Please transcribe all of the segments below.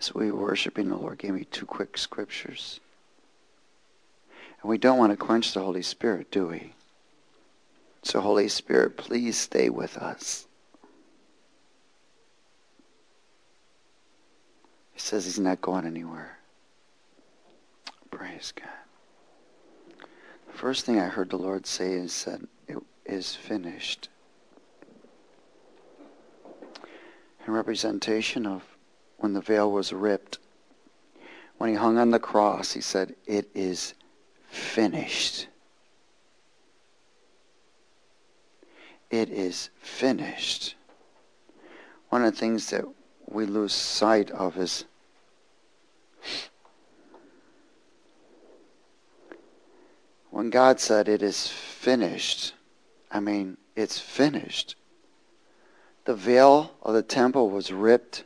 As we were worshiping, the Lord gave me 2 quick scriptures. And we don't want to quench the Holy Spirit, do we? So Holy Spirit, please stay with us. He says he's not going anywhere. Praise God. The first thing I heard the Lord say is that it is finished. In representation of when the veil was ripped. When he hung on the cross, he said, it is finished. It is finished. One of the things that we lose sight of is when God said it is finished, I mean, it's finished. The veil of the temple was ripped.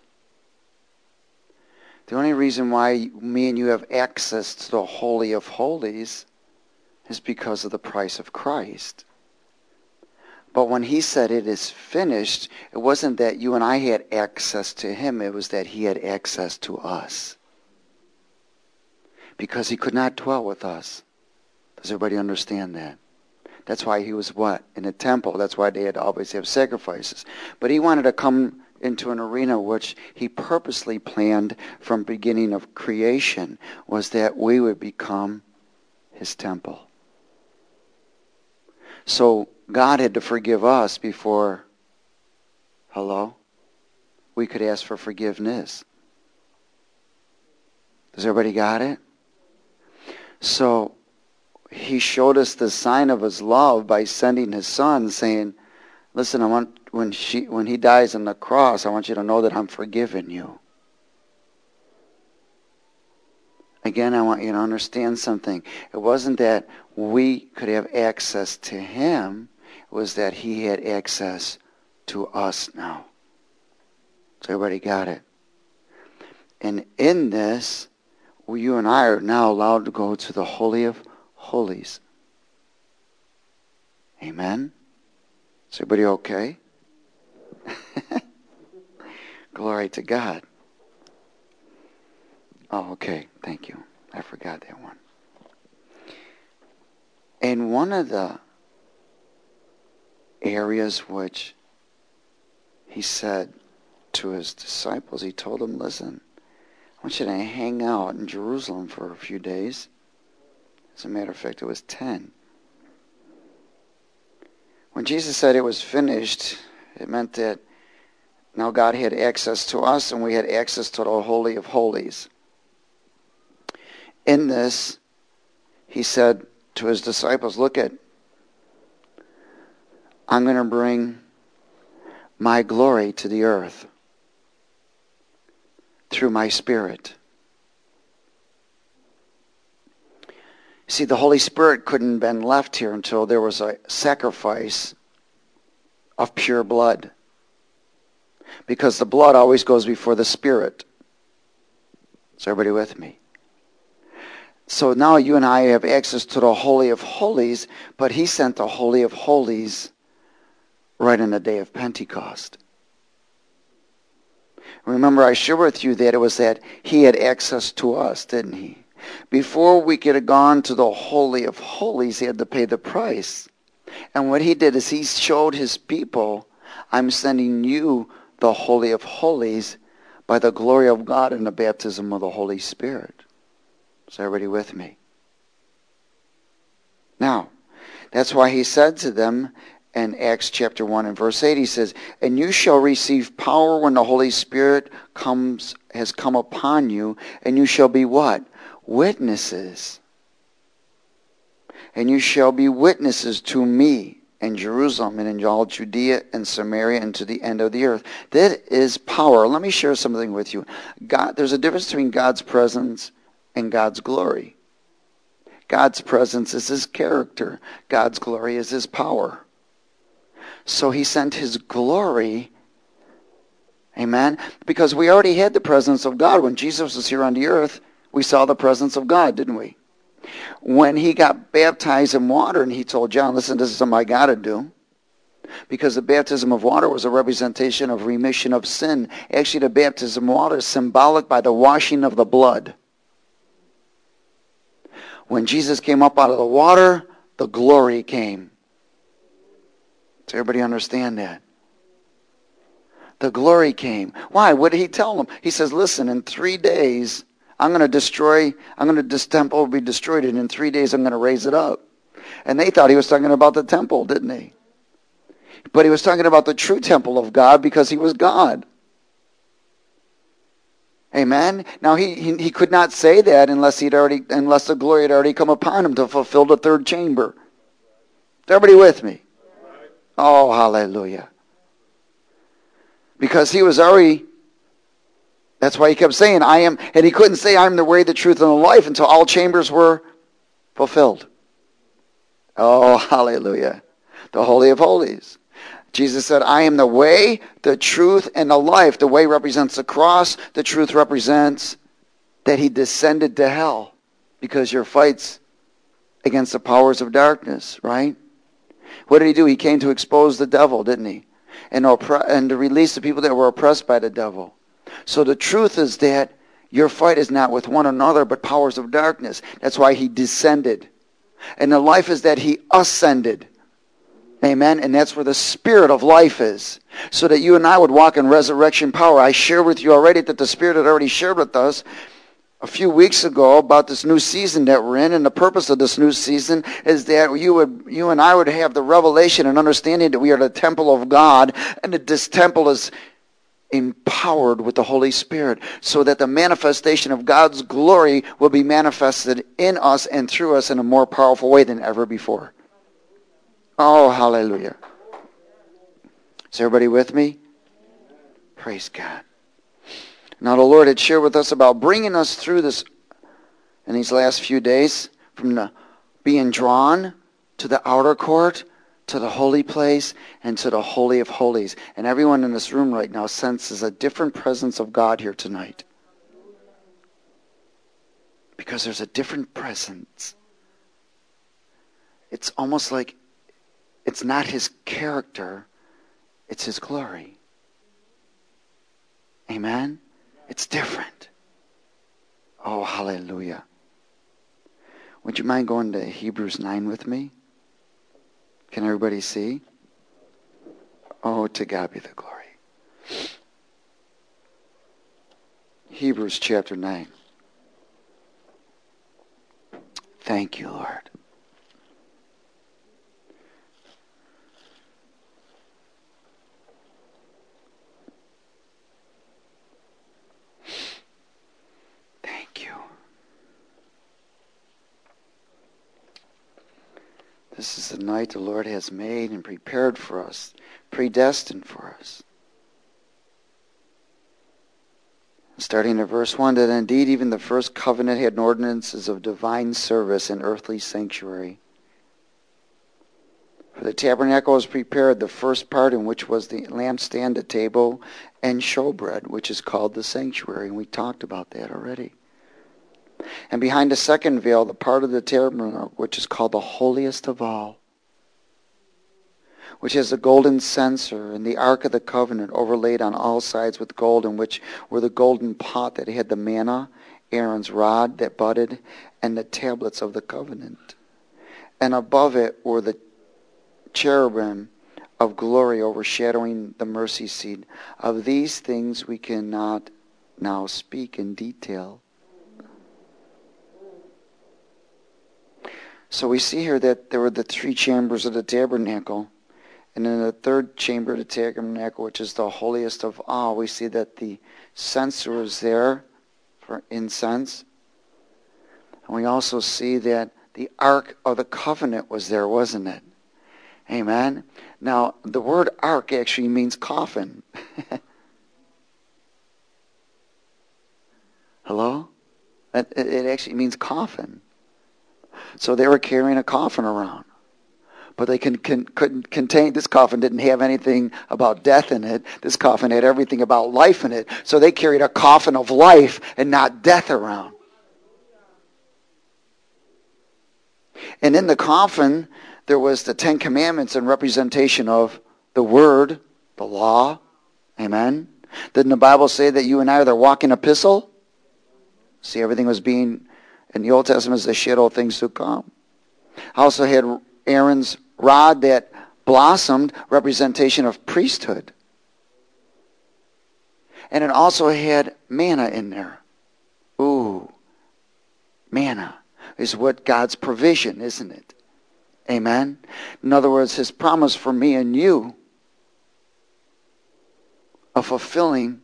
The only reason why me and you have access to the Holy of Holies is because of the price of Christ. But when he said it is finished, it wasn't that you and I had access to him, it was that he had access to us. Because he could not dwell with us. Does everybody understand that? That's why he was what? In a temple. That's why they had to always have sacrifices. But he wanted to come into an arena which he purposely planned from beginning of creation, was that we would become his temple. So God had to forgive us before, we could ask for forgiveness. Does everybody got it? So he showed us the sign of his love by sending his son, saying, listen, I want when he dies on the cross, I want you to know that I'm forgiving you. Again, I want you to understand something. It wasn't that we could have access to him. It was that he had access to us now. So everybody got it. And in this, you and I are now allowed to go to the Holy of Holies. Amen? Is everybody okay? Glory to God. Oh, okay. Thank you. I forgot that one. And one of the areas which he said to his disciples, he told them, listen, I want you to hang out in Jerusalem for a few days. As a matter of fact, it was 10. When Jesus said it was finished, it meant that now God had access to us and we had access to the Holy of Holies. In this, he said to his disciples, I'm going to bring my glory to the earth through my Spirit. See, the Holy Spirit couldn't have been left here until there was a sacrifice of pure blood. Because the blood always goes before the Spirit. Is everybody with me? So now you and I have access to the Holy of Holies, but he sent the Holy of Holies right on the day of Pentecost. Remember, I shared with you that it was that he had access to us, didn't he? Before we could have gone to the Holy of Holies, he had to pay the price. And what he did is he showed his people, I'm sending you the Holy of Holies by the glory of God and the baptism of the Holy Spirit. Is everybody with me? Now, that's why he said to them in Acts chapter 1 and verse 8, he says, and you shall receive power when the Holy Spirit has come upon you, and you shall be what? Witnesses. And you shall be witnesses to me in Jerusalem and in all Judea and Samaria and to the end of the earth. That is power. Let me share something with you. There's a difference between God's presence and God's glory. God's presence is his character. God's glory is his power. So he sent his glory, amen, because we already had the presence of God. When Jesus was here on the earth, we saw the presence of God, didn't we? When he got baptized in water and he told John, listen, this is something I got to do. Because the baptism of water was a representation of remission of sin. Actually, the baptism of water is symbolic by the washing of the blood. When Jesus came up out of the water, the glory came. Does everybody understand that? The glory came. Why? What did he tell them? He says, listen, in 3 days, this temple will be destroyed, and in 3 days I'm going to raise it up. And they thought he was talking about the temple, didn't he? But he was talking about the true temple of God because he was God. Amen? Now he could not say that unless the glory had already come upon him to fulfill the third chamber. Is everybody with me? Oh, hallelujah. Because he was already, that's why he kept saying, I am, and he couldn't say, I'm the way, the truth, and the life until all chambers were fulfilled. Oh, hallelujah. The Holy of Holies. Jesus said, I am the way, the truth, and the life. The way represents the cross. The truth represents that he descended to hell because your fight's against the powers of darkness, right? What did he do? He came to expose the devil, didn't he? And to release the people that were oppressed by the devil. So the truth is that your fight is not with one another, but powers of darkness. That's why he descended. And the life is that he ascended. Amen. And that's where the spirit of life is. So that you and I would walk in resurrection power. I shared with you already that the Spirit had already shared with us a few weeks ago about this new season that we're in. And the purpose of this new season is that you and I would have the revelation and understanding that we are the temple of God. And that this temple is empowered with the Holy Spirit. So that the manifestation of God's glory will be manifested in us and through us in a more powerful way than ever before. Oh, hallelujah. Is everybody with me? Praise God. Now the Lord had shared with us about bringing us through this in these last few days from being drawn to the outer court, to the holy place, and to the Holy of Holies. And everyone in this room right now senses a different presence of God here tonight. Because there's a different presence. It's almost like it's not his character, it's his glory. Amen? It's different. Oh, hallelujah. Would you mind going to Hebrews 9 with me? Can everybody see? Oh, to God be the glory. Hebrews chapter 9. Thank you, Lord. This is the night the Lord has made and prepared for us, predestined for us. Starting at verse 1, that indeed even the first covenant had ordinances of divine service and earthly sanctuary. For the tabernacle was prepared, the first part in which was the lampstand, the table, and showbread, which is called the sanctuary. And we talked about that already. And behind the second veil, the part of the tabernacle, which is called the holiest of all, which has the golden censer and the ark of the covenant overlaid on all sides with gold, in which were the golden pot that had the manna, Aaron's rod that budded, and the tablets of the covenant. And above it were the cherubim of glory overshadowing the mercy seat. Of these things we cannot now speak in detail. So we see here that there were the three chambers of the tabernacle. And in the third chamber of the tabernacle, which is the holiest of all, we see that the censer was there for incense. And we also see that the ark of the covenant was there, wasn't it? Amen. Now, the word ark actually means coffin. Hello? It actually means coffin. So they were carrying a coffin around. But they couldn't contain, this coffin didn't have anything about death in it. This coffin had everything about life in it. So they carried a coffin of life and not death around. And in the coffin, there was the Ten Commandments in representation of the Word, the law. Amen. Didn't the Bible say that you and I are the walking epistle? See, everything was being, in the Old Testament, as the shadow of things to come. I also had Aaron's rod that blossomed, representation of priesthood. And it also had manna in there. Ooh, manna is what God's provision, isn't it? Amen. In other words, his promise for me and you of fulfilling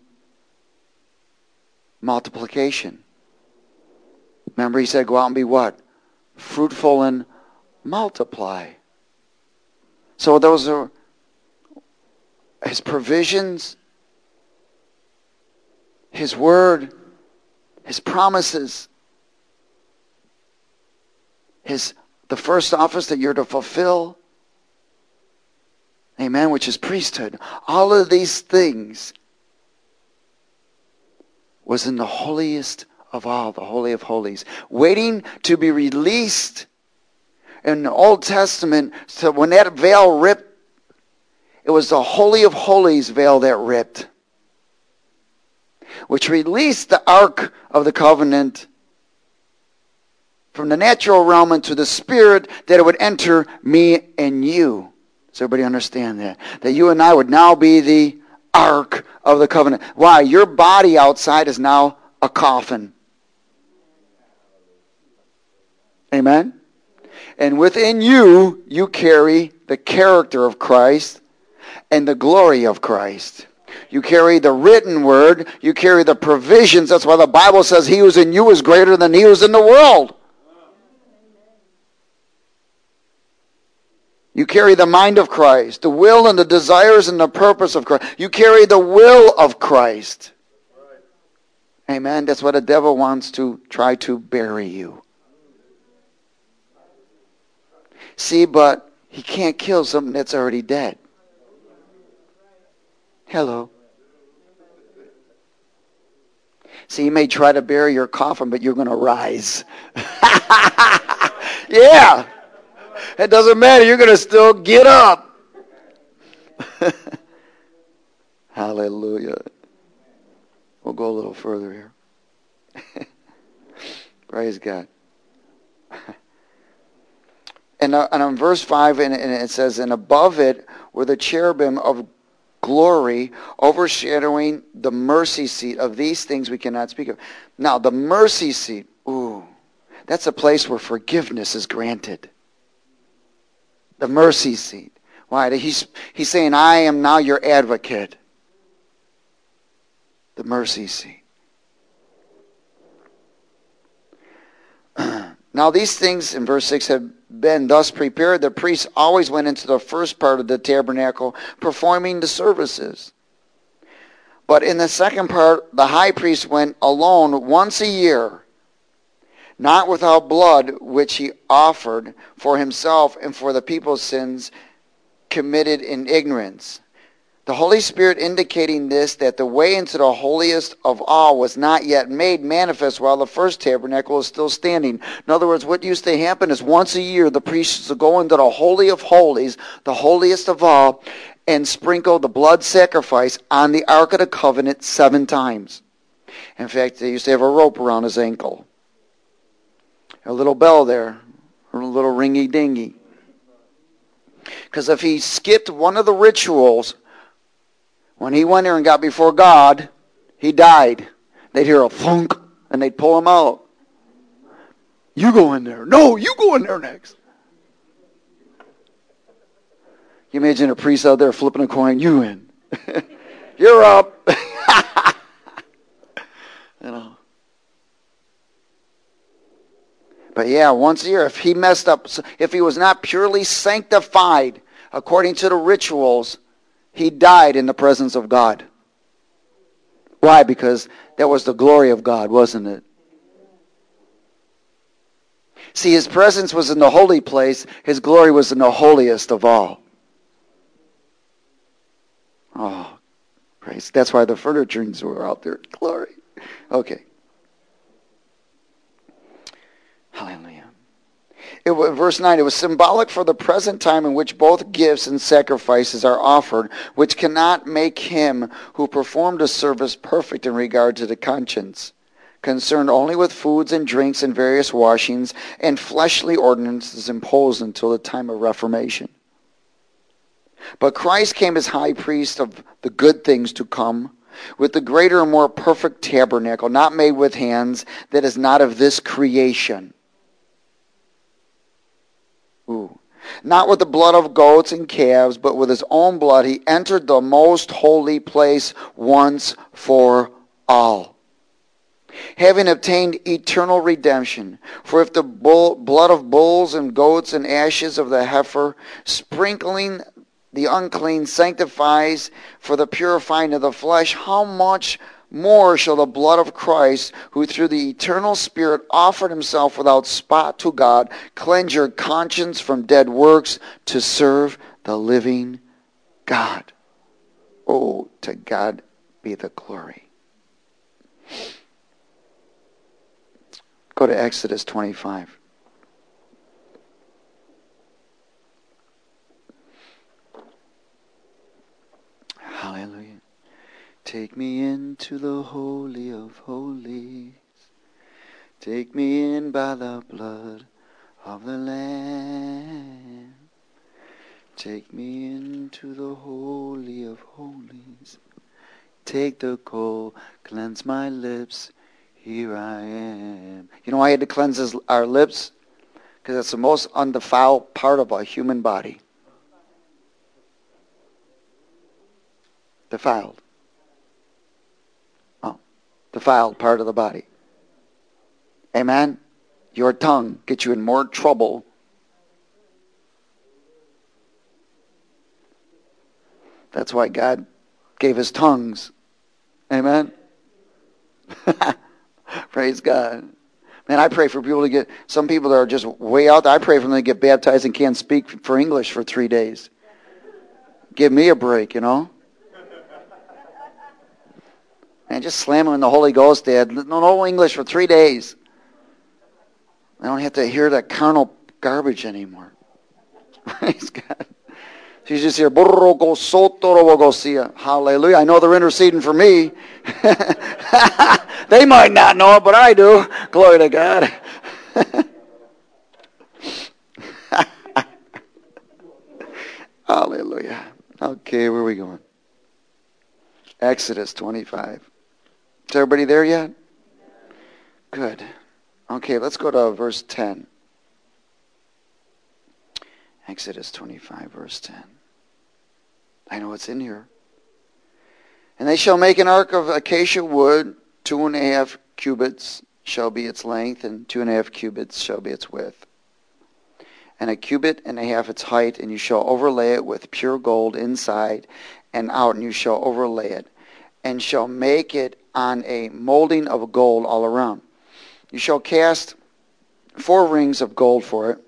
multiplication. Remember, he said, go out and be what? Fruitful and multiply. So those are his provisions, his word, his promises, the first office that you're to fulfill. Amen, which is priesthood. All of these things was in the holiest of all, the Holy of Holies, waiting to be released. In the Old Testament, so when that veil ripped, it was the Holy of Holies veil that ripped, which released the Ark of the Covenant from the natural realm into the Spirit, that it would enter me and you. Does everybody understand that? That you and I would now be the Ark of the Covenant. Why? Your body outside is now a coffin. Amen? And within you, you carry the character of Christ and the glory of Christ. You carry the written word. You carry the provisions. That's why the Bible says he who is in you is greater than he who is in the world. You carry the mind of Christ, the will and the desires and the purpose of Christ. You carry the will of Christ. Amen. That's what the devil wants to try to bury you. See, but he can't kill something that's already dead. Hello. See, he may try to bury your coffin, but you're going to rise. Yeah. It doesn't matter. You're going to still get up. Hallelujah. We'll go a little further here. Praise God. And on verse 5, and it says, and above it were the cherubim of glory overshadowing the mercy seat. Of these things we cannot speak of. Now, the mercy seat, ooh, that's a place where forgiveness is granted. The mercy seat. Why? He's saying, I am now your advocate. The mercy seat. Now these things, in verse 6, have been thus prepared. The priests always went into the first part of the tabernacle, performing the services. But in the second part, the high priest went alone once a year, not without blood, which he offered for himself and for the people's sins committed in ignorance. The Holy Spirit indicating this, that the way into the holiest of all was not yet made manifest while the first tabernacle is still standing. In other words, what used to happen is once a year the priests used to go into the Holy of Holies, the holiest of all, and sprinkle the blood sacrifice on the Ark of the Covenant 7 times. In fact, they used to have a rope around his ankle. A little bell there, a little ringy-dingy. Because if he skipped one of the rituals, when he went there and got before God, he died. They'd hear a thunk, and they'd pull him out. You go in there. No, you go in there next. You imagine a priest out there flipping a coin. You in. You're up. You know. But yeah, once a year, if he messed up, if he was not purely sanctified according to the rituals, he died in the presence of God. Why? Because that was the glory of God, wasn't it? See, his presence was in the holy place. His glory was in the holiest of all. Oh, praise. That's why the furnishings were out there. Glory. Okay. Hallelujah. verse 9, it was symbolic for the present time in which both gifts and sacrifices are offered, which cannot make him who performed a service perfect in regard to the conscience, concerned only with foods and drinks and various washings and fleshly ordinances imposed until the time of Reformation. But Christ came as high priest of the good things to come, with the greater and more perfect tabernacle, not made with hands, that is not of this creation. Not with the blood of goats and calves, but with his own blood he entered the most holy place once for all, having obtained eternal redemption. For if the blood of bulls and goats and ashes of the heifer, sprinkling the unclean, sanctifies for the purifying of the flesh, how much more shall the blood of Christ, who through the eternal Spirit offered himself without spot to God, cleanse your conscience from dead works to serve the living God. Oh, to God be the glory. Go to Exodus 25. Hallelujah. Take me into the Holy of Holies. Take me in by the blood of the Lamb. Take me into the Holy of Holies. Take the coal, cleanse my lips. Here I am. You know why I had to cleanse our lips? Because it's the most undefiled part of a human body. Defiled. Defiled part of the body. Amen? Your tongue gets you in more trouble. That's why God gave us tongues. Amen? Praise God. Man, I pray for people to get, some people that are just way out there, I pray for them to get baptized and can't speak for English for 3 days. Give me a break, you know? And just slam them in the Holy Ghost, Dad. No English for 3 days. I don't have to hear that carnal garbage anymore. Praise God. So you just hear, hallelujah. I know they're interceding for me. They might not know it, but I do. Glory to God. Hallelujah. Okay, where are we going? Exodus 25. Is everybody there yet? Good. Okay, let's go to verse 10. Exodus 25, verse 10. I know it's in here. And they shall make an ark of acacia wood, 2.5 cubits shall be its length, and 2.5 cubits shall be its width. And 1.5 cubits its height, and you shall overlay it with pure gold inside and out, and you shall overlay it, and shall make it on a molding of gold all around. You shall cast 4 rings of gold for it,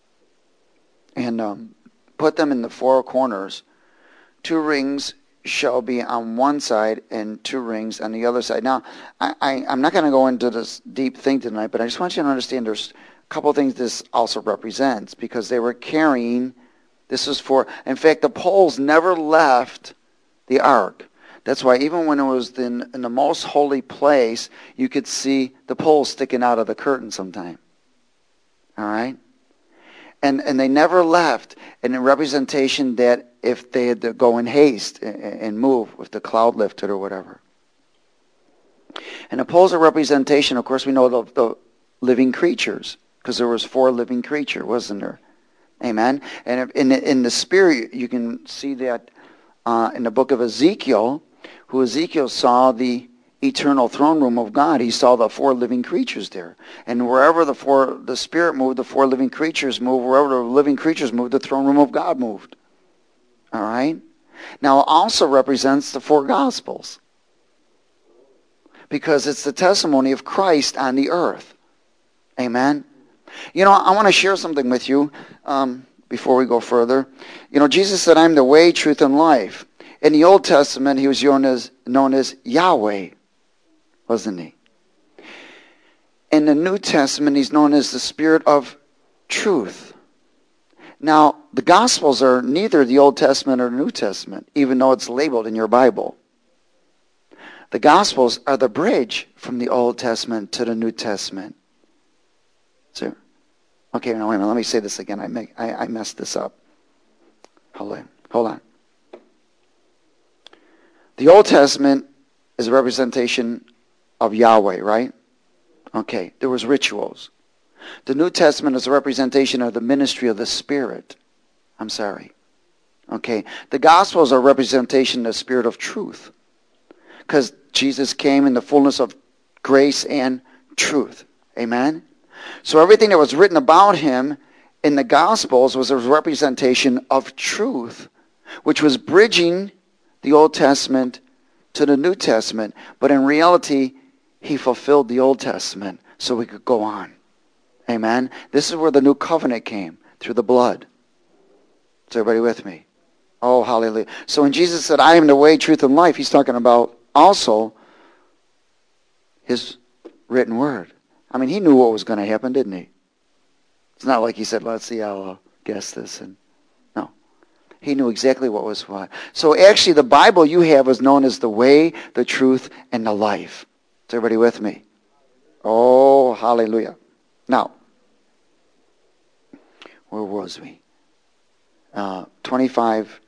and put them in the 4 corners. 2 rings shall be on one side, and 2 rings on the other side. Now, I'm not going to go into this deep thing tonight, but I just want you to understand there's a couple of things this also represents, because they were carrying, this was for, in fact, the poles never left the ark. That's why even when it was in the most holy place, you could see the poles sticking out of the curtain sometime. All right? And they never left in a representation that if they had to go in haste and move, if the cloud lifted or whatever. And the poles are representation, of course, we know the living creatures, because there was 4 living creatures, wasn't there? Amen? And in the spirit, you can see that in the book of Ezekiel, who Ezekiel saw the eternal throne room of God. He saw the 4 living creatures there. And wherever the Spirit moved, the 4 living creatures moved. Wherever the living creatures moved, the throne room of God moved. All right? Now, it also represents the 4 Gospels, because it's the testimony of Christ on the earth. Amen? You know, I want to share something with you before we go further. You know, Jesus said, I'm the way, truth, and life. In the Old Testament, he was known as Yahweh, wasn't he? In the New Testament, he's known as the Spirit of truth. Now, the Gospels are neither the Old Testament or the New Testament, even though it's labeled in your Bible. The Gospels are the bridge from the Old Testament to the New Testament. So, okay, now wait a minute. Let me say this again. I messed this up. Hold on. The Old Testament is a representation of Yahweh, right? Okay, there was rituals. The New Testament is a representation of the ministry of the Spirit. I'm sorry. Okay, the Gospels are a representation of the Spirit of truth. Because Jesus came in the fullness of grace and truth. Amen? So everything that was written about him in the Gospels was a representation of truth, which was bridging the Old Testament to the New Testament. But in reality, he fulfilled the Old Testament so we could go on. Amen? This is where the new covenant came, through the blood. Is everybody with me? Oh, hallelujah. So when Jesus said, I am the way, truth, and life, he's talking about also his written word. I mean, he knew what was going to happen, didn't he? It's not like he said, let's see, I'll guess this. And no. He knew exactly what was what. So actually, the Bible you have is known as the way, the truth, and the life. Is everybody with me? Oh, hallelujah. Now, where was we? 25.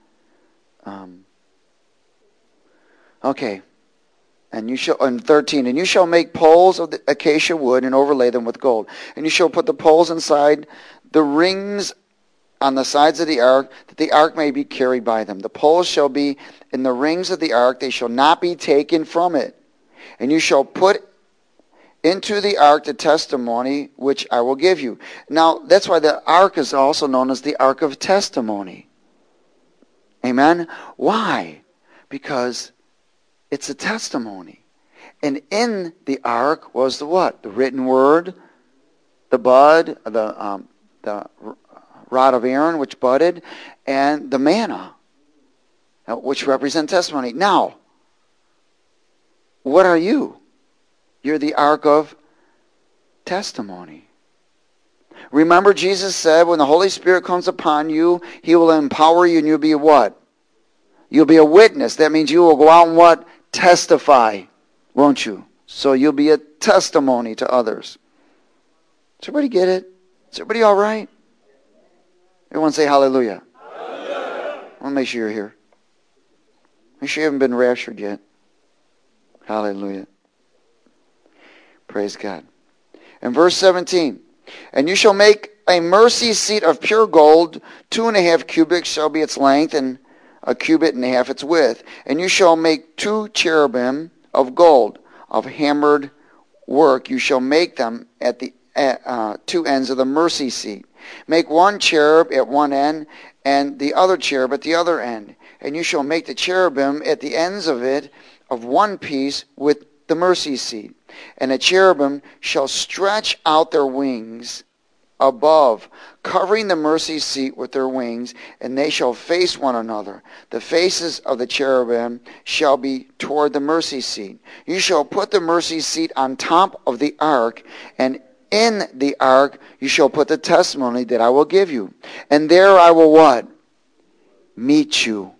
Okay. And you shall, and 13, and you shall make poles of the acacia wood and overlay them with gold. And you shall put the poles inside the rings on the sides of the ark, that the ark may be carried by them. The poles shall be in the rings of the ark, they shall not be taken from it. And you shall put into the ark the testimony which I will give you. Now, that's why the ark is also known as the ark of testimony. Amen? Why? Because it's a testimony. And in the ark was the what? The written word, the bud, the rod of Aaron, which budded, and the manna, which represent testimony. Now, what are you? You're the ark of testimony. Remember, Jesus said, when the Holy Spirit comes upon you, he will empower you, and you'll be a what? You'll be a witness. That means you will go out and what? Testify, won't you? So you'll be a testimony to others. Does everybody get it? Is everybody all right? Everyone say hallelujah. Hallelujah. I want to make sure you're here. Make sure you haven't been raptured yet. Hallelujah. Praise God. And verse 17. And you shall make a mercy seat of pure gold, 2.5 cubits shall be its length, and 1.5 cubits its width. And you shall make 2 cherubim of gold, of hammered work. You shall make them at the 2 ends of the mercy seat. Make 1 cherub at one end, and the other cherub at the other end. And you shall make the cherubim at the ends of it of one piece with the mercy seat. And the cherubim shall stretch out their wings above, covering the mercy seat with their wings, and they shall face one another. The faces of the cherubim shall be toward the mercy seat. You shall put the mercy seat on top of the ark, and in the ark you shall put the testimony that I will give you. And there I will what? Meet you.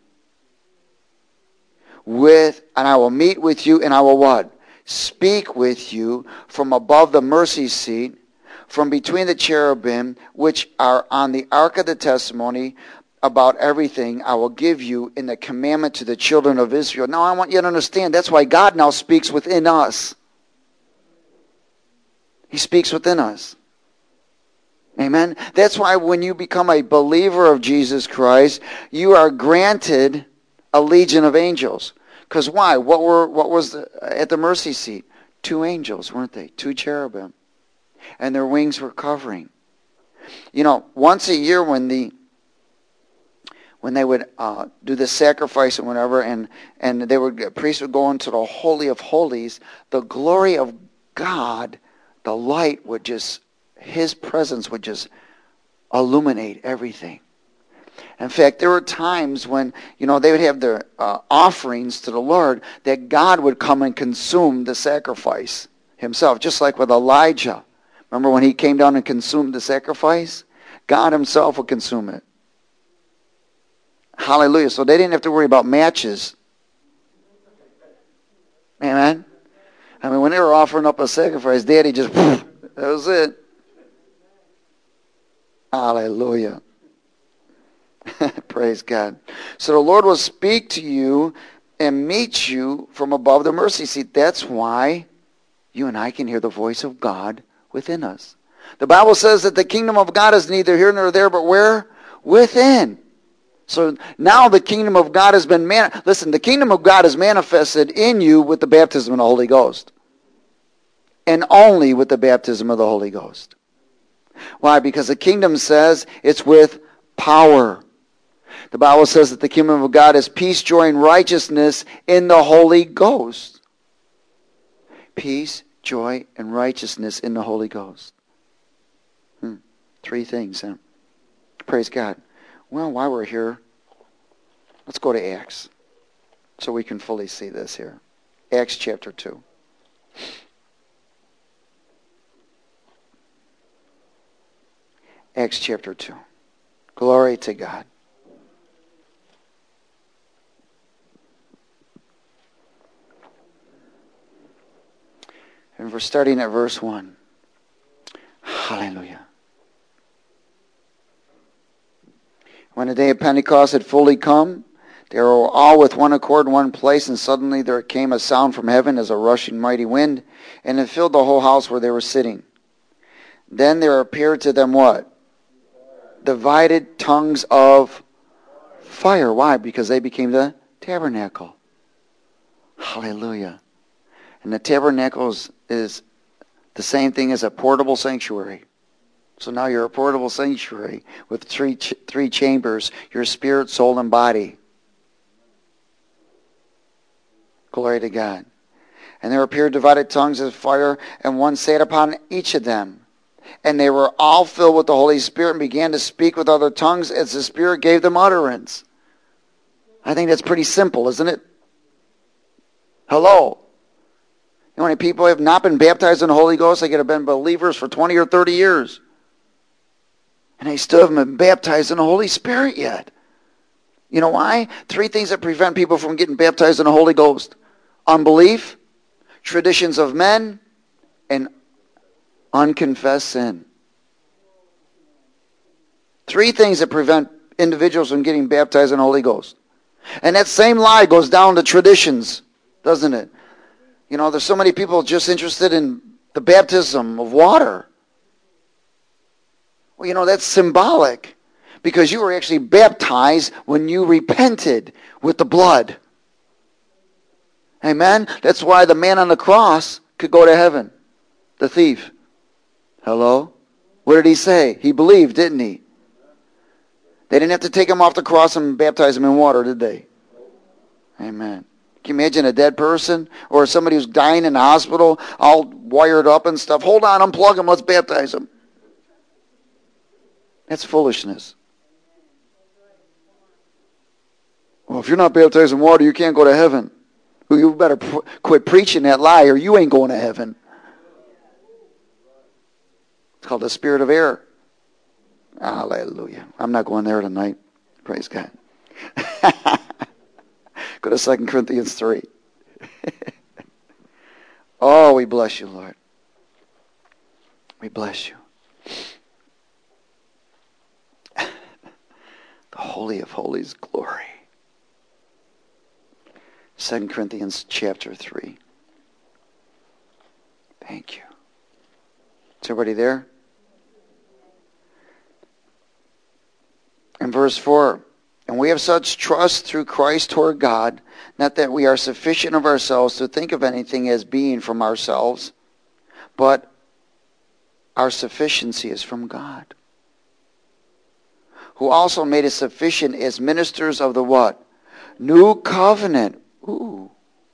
And I will meet with you, and I will what? Speak with you from above the mercy seat, from between the cherubim, which are on the ark of the testimony, about everything I will give you in the commandment to the children of Israel. Now I want you to understand, that's why God now speaks within us. He speaks within us. Amen? That's why when you become a believer of Jesus Christ, you are granted a legion of angels. Because why? What was at the mercy seat? 2 angels, weren't they? 2 cherubim. And their wings were covering. You know, once a year when they would do the sacrifice and whatever, and priests would go into the Holy of Holies, the glory of God, the light would just, his presence would just illuminate everything. In fact, there were times when, they would have their offerings to the Lord, that God would come and consume the sacrifice himself, just like with Elijah. Remember when he came down and consumed the sacrifice? God himself will consume it. Hallelujah. So they didn't have to worry about matches. Amen. I mean, when they were offering up a sacrifice, Daddy just, that was it. Hallelujah. Praise God. So the Lord will speak to you and meet you from above the mercy seat. That's why you and I can hear the voice of God within us. The Bible says that the kingdom of God is neither here nor there, but where? Within. So now the kingdom of God has been listen, the kingdom of God is manifested in you with the baptism of the Holy Ghost. And only with the baptism of the Holy Ghost. Why? Because the kingdom says it's with power. The Bible says that the kingdom of God is peace, joy, and righteousness in the Holy Ghost. Peace, joy, and righteousness in the Holy Ghost. 3 things. Praise God. Well, while we're here, let's go to Acts so we can fully see this here. Acts chapter 2. Acts chapter 2. Glory to God. And we're starting at verse 1. Hallelujah. When the day of Pentecost had fully come, they were all with one accord in one place, and suddenly there came a sound from heaven as a rushing mighty wind, and it filled the whole house where they were sitting. Then there appeared to them what? Divided tongues of fire. Why? Because they became the tabernacle. Hallelujah. And the tabernacle is the same thing as a portable sanctuary. So now you're a portable sanctuary with three chambers, your spirit, soul, and body. Glory to God. And there appeared divided tongues of fire, and one sat upon each of them. And they were all filled with the Holy Spirit and began to speak with other tongues as the Spirit gave them utterance. I think that's pretty simple, isn't it? Hello. You know how many people have not been baptized in the Holy Ghost? They could have been believers for 20 or 30 years. And they still haven't been baptized in the Holy Spirit yet. You know why? 3 things that prevent people from getting baptized in the Holy Ghost. Unbelief, traditions of men, and unconfessed sin. 3 things that prevent individuals from getting baptized in the Holy Ghost. And that same lie goes down to traditions, doesn't it? You know, there's so many people just interested in the baptism of water. Well, you know, that's symbolic. Because you were actually baptized when you repented with the blood. Amen? That's why the man on the cross could go to heaven. The thief. Hello? What did he say? He believed, didn't he? They didn't have to take him off the cross and baptize him in water, did they? Amen. Can you imagine a dead person? Or somebody who's dying in the hospital, all wired up and stuff. Hold on, unplug him, let's baptize him. That's foolishness. Well, if you're not baptized in water, you can't go to heaven. Well, you better quit preaching that lie or you ain't going to heaven. It's called the spirit of error. Hallelujah. I'm not going there tonight. Praise God. Go to 2 Corinthians 3. Oh, we bless you, Lord. We bless you. The Holy of Holies glory. 2 Corinthians chapter 3. Thank you. Is everybody there? In verse 4, and we have such trust through Christ toward God, not that we are sufficient of ourselves to think of anything as being from ourselves, but our sufficiency is from God, who also made us sufficient as ministers of the what? New covenant. Ooh.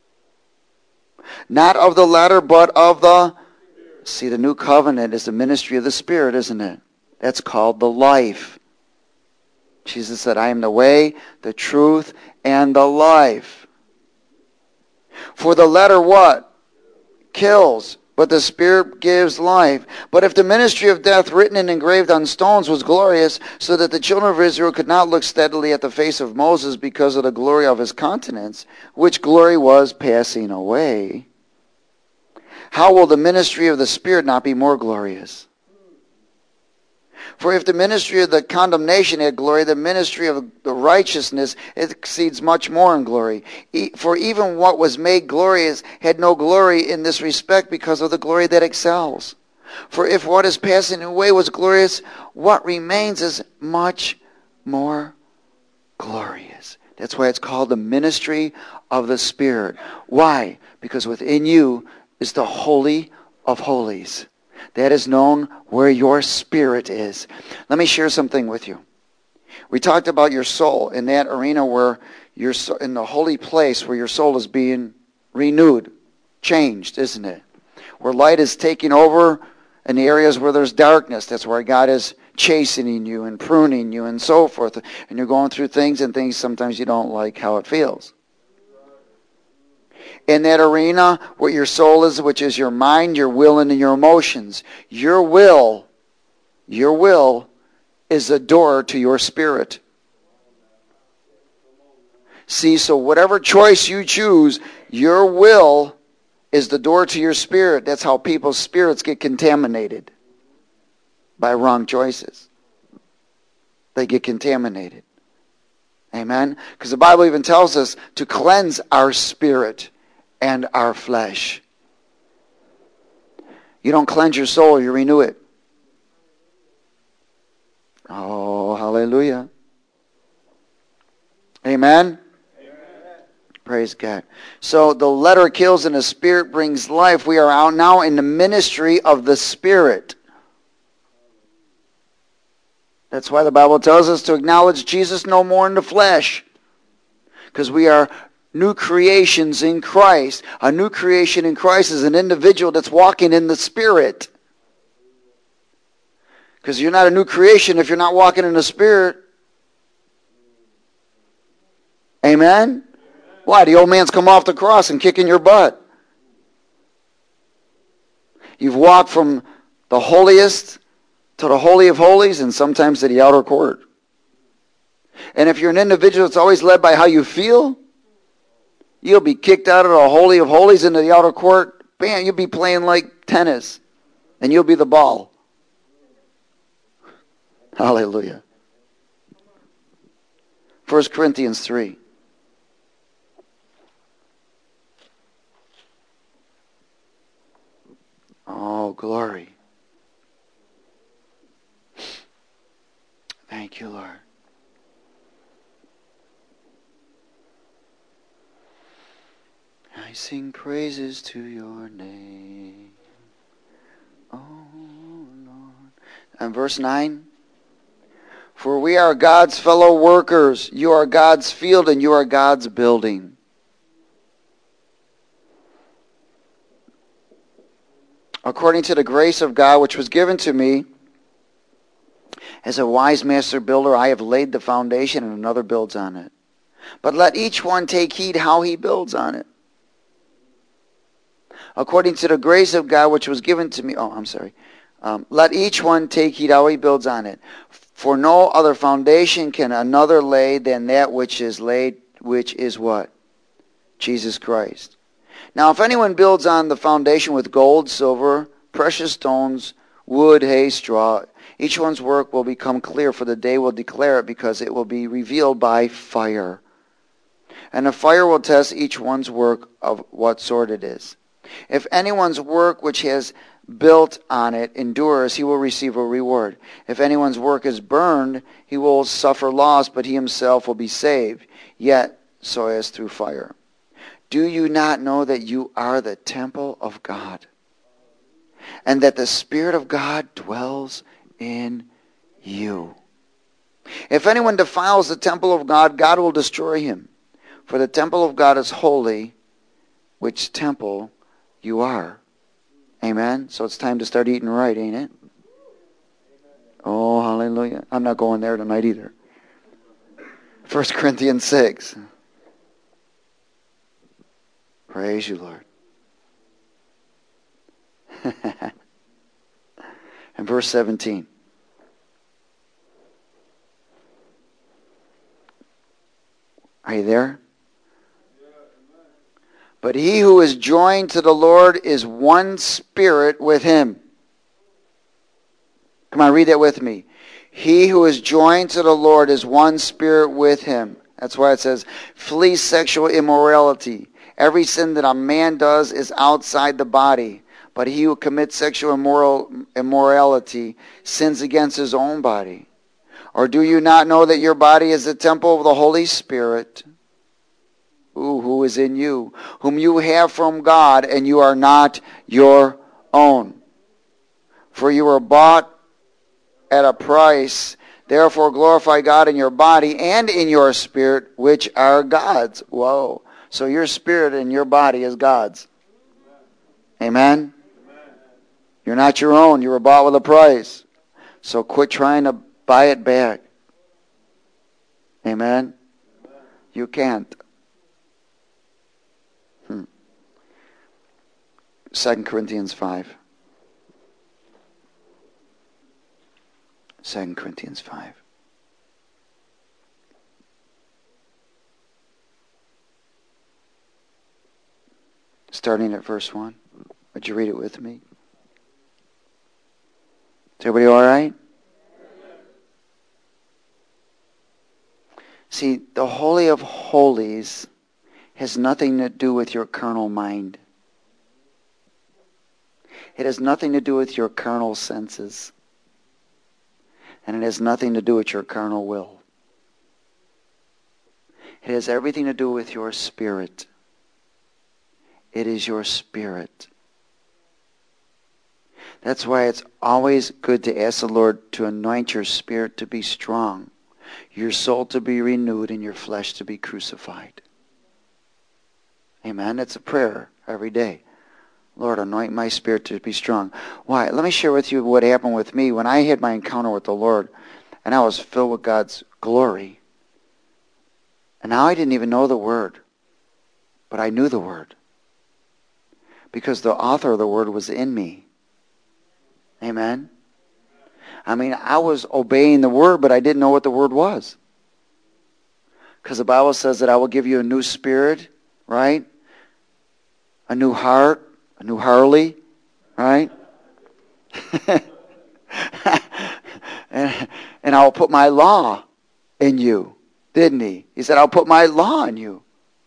Not of the letter, but of the... See, the new covenant is the ministry of the Spirit, isn't it? That's called the life. Jesus said, I am the way, the truth, and the life. For the letter what? Kills. but the Spirit gives life. But if the ministry of death written and engraved on stones was glorious, so that the children of Israel could not look steadily at the face of Moses because of the glory of his countenance, which glory was passing away, how will the ministry of the Spirit not be more glorious? For if the ministry of the condemnation had glory, the ministry of the righteousness exceeds much more in glory. For even what was made glorious had no glory in this respect because of the glory that excels. For if what is passing away was glorious, what remains is much more glorious. That's why it's called the ministry of the Spirit. Why? Because within you is the Holy of Holies. That is known where your spirit is. Let me share something with you. We talked about your soul in that arena where you're in the holy place where your soul is being renewed, changed, isn't it? Where light is taking over in the areas where there's darkness. That's where God is chastening you and pruning you and so forth. And you're going through things and things sometimes you don't like how it feels. In that arena where your soul is, which is your mind, your will, and your emotions. Your will is the door to your spirit. See, so whatever choice you choose, your will is the door to your spirit. That's how people's spirits get contaminated by wrong choices. They get contaminated. Amen? Because the Bible even tells us to cleanse our spirit and our flesh. You don't cleanse your soul, you renew it. Oh, hallelujah. Amen? Amen. Praise God. So the letter kills and the Spirit brings life. We are out now in the ministry of the Spirit. That's why the Bible tells us to acknowledge Jesus no more in the flesh. Because we are new creations in Christ. A new creation in Christ is an individual that's walking in the Spirit. Because you're not a new creation if you're not walking in the Spirit. Amen? Why? The old man's come off the cross and kicking your butt. You've walked from the holiest to the Holy of Holies and sometimes to the outer court. And if you're an individual that's always led by how you feel, you'll be kicked out of the Holy of Holies into the outer court. Bam, you'll be playing like tennis. And you'll be the ball. Hallelujah. 1 Corinthians 3. Oh, glory. Thank you, Lord. I sing praises to your name, oh Lord. And verse 9. For we are God's fellow workers. You are God's field and you are God's building. According to the grace of God which was given to me, as a wise master builder, I have laid the foundation and another builds on it. But let each one take heed how he builds on it. According to the grace of God which was given to me. Let each one take heed how he builds on it. For no other foundation can another lay than that which is laid, which is what? Jesus Christ. Now if anyone builds on the foundation with gold, silver, precious stones, wood, hay, straw, each one's work will become clear, for the day will declare it, because it will be revealed by fire. And the fire will test each one's work of what sort it is. If anyone's work which has built on it endures, he will receive a reward. If anyone's work is burned, he will suffer loss, but he himself will be saved, yet so as through fire. Do you not know that you are the temple of God, and that the Spirit of God dwells in you? If anyone defiles the temple of God, God will destroy him. For the temple of God is holy, which temple you are. Amen? So it's time to start eating right, ain't it? Oh, hallelujah. I'm not going there tonight either. 1 Corinthians 6. Praise you, Lord. And verse 17. Are you there? But he who is joined to the Lord is one spirit with him. Come on, read that with me. He who is joined to the Lord is one spirit with him. That's why it says, flee sexual immorality. Every sin that a man does is outside the body. But he who commits sexual immorality sins against his own body. Or do you not know that your body is the temple of the Holy Spirit, who is in you, whom you have from God, and you are not your own? For you were bought at a price. Therefore glorify God in your body and in your spirit, which are God's. Whoa. So your spirit and your body is God's. Amen? You're not your own. You were bought with a price. So quit trying to buy it back. Amen? You can't. 2 Corinthians 5. 2 Corinthians 5. Starting at verse 1. Would you read it with me? Is everybody all right? See, the Holy of Holies has nothing to do with your carnal mind. It has nothing to do with your carnal senses. And it has nothing to do with your carnal will. It has everything to do with your spirit. It is your spirit. That's why it's always good to ask the Lord to anoint your spirit to be strong, your soul to be renewed, and your flesh to be crucified. Amen? It's a prayer every day. Lord, anoint my spirit to be strong. Why? Let me share with you what happened with me when I had my encounter with the Lord and I was filled with God's glory. And now I didn't even know the Word, but I knew the Word because the author of the Word was in me. Amen? I mean, I was obeying the Word, but I didn't know what the Word was. Because the Bible says that I will give you a new spirit, right? A new heart. A new Harley, right? and I'll put my law in you, didn't he? He said, I'll put my law in you.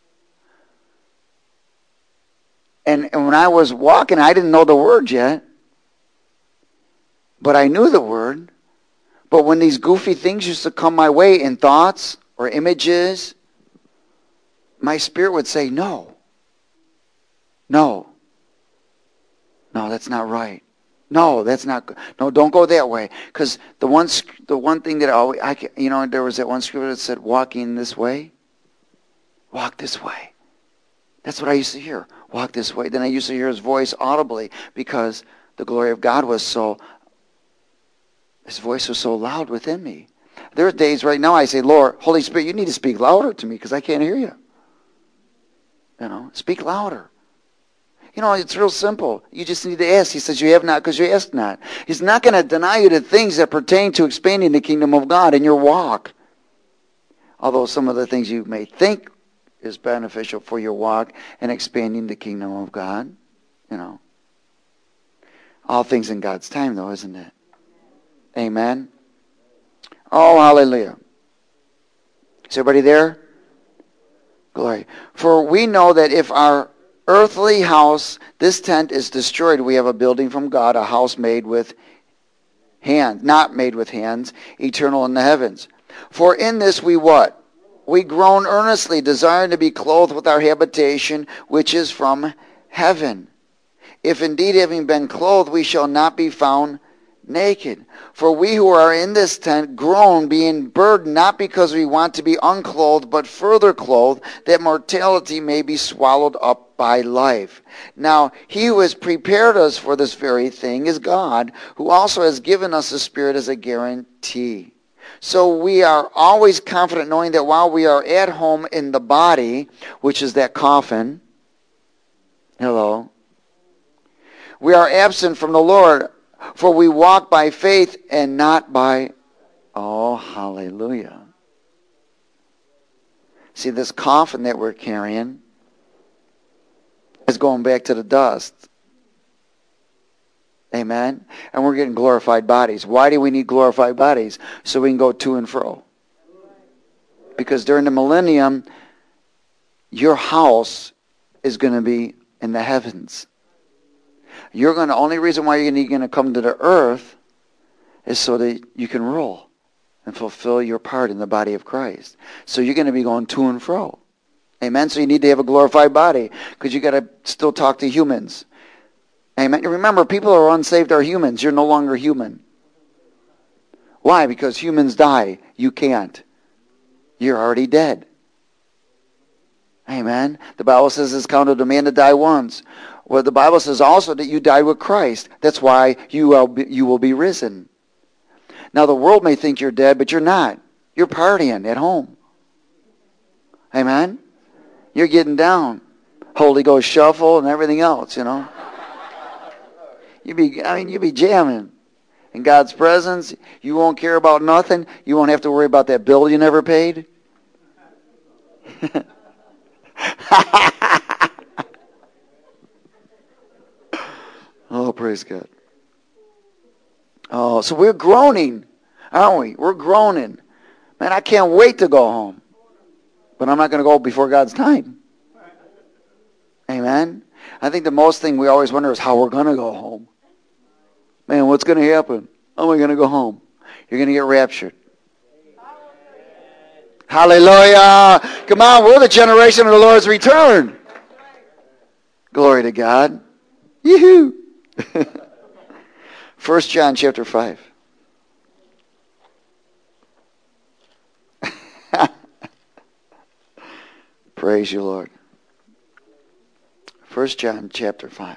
And when I was walking, I didn't know the Word yet. But I knew the Word. But when these goofy things used to come my way in thoughts or images, my spirit would say, no. No. No, that's not right. No, that's not good. No, don't go that way. Because the one thing that there was that one scripture that said, walking this way. Walk this way. That's what I used to hear. Walk this way. Then I used to hear his voice audibly because the glory of God was his voice was so loud within me. There are days right now I say, Lord, Holy Spirit, you need to speak louder to me because I can't hear you. Speak louder. It's real simple. You just need to ask. He says, you have not because you ask not. He's not going to deny you the things that pertain to expanding the kingdom of God in your walk. Although some of the things you may think is beneficial for your walk and expanding the kingdom of God. All things in God's time, though, isn't it? Amen. Oh, hallelujah. Is everybody there? Glory. For we know that if our earthly house, this tent, is destroyed, we have a building from God, a house made with hands, not made with hands, eternal in the heavens. For in this we what? We groan earnestly, desiring to be clothed with our habitation, which is from heaven. If indeed having been clothed, we shall not be found naked. For we who are in this tent groan, being burdened, not because we want to be unclothed, but further clothed, that mortality may be swallowed up by life. Now, he who has prepared us for this very thing is God, who also has given us the Spirit as a guarantee. So we are always confident knowing that while we are at home in the body, which is that coffin, hello, We are absent from the Lord, for we walk by faith and not by... Oh, hallelujah. See, this coffin that we're carrying is going back to the dust. Amen? And we're getting glorified bodies. Why do we need glorified bodies? So we can go to and fro. Because during the millennium, your house is going to be in the heavens. The only reason why you're going to come to the earth is so that you can rule and fulfill your part in the body of Christ. So you're going to be going to and fro. Amen? So you need to have a glorified body because you got to still talk to humans. Amen? Remember, people who are unsaved are humans. You're no longer human. Why? Because humans die. You can't. You're already dead. Amen? The Bible says it's counted a man to die once. Well, the Bible says also that you died with Christ. That's why you will be risen. Now, the world may think you're dead, but you're not. You're partying at home. Amen? You're getting down. Holy Ghost shuffle and everything else, you know. You be jamming in God's presence. You won't care about nothing. You won't have to worry about that bill you never paid. Oh, praise God. Oh, so we're groaning, aren't we? We're groaning. Man, I can't wait to go home. But I'm not going to go before God's time. Amen? I think the most thing we always wonder is how we're going to go home. Man, what's going to happen? How am I going to go home? You're going to get raptured. Hallelujah. Come on, we're the generation of the Lord's return. Glory to God. Yoo-hoo. 1 John chapter 5. Praise you, Lord. 1 John chapter 5.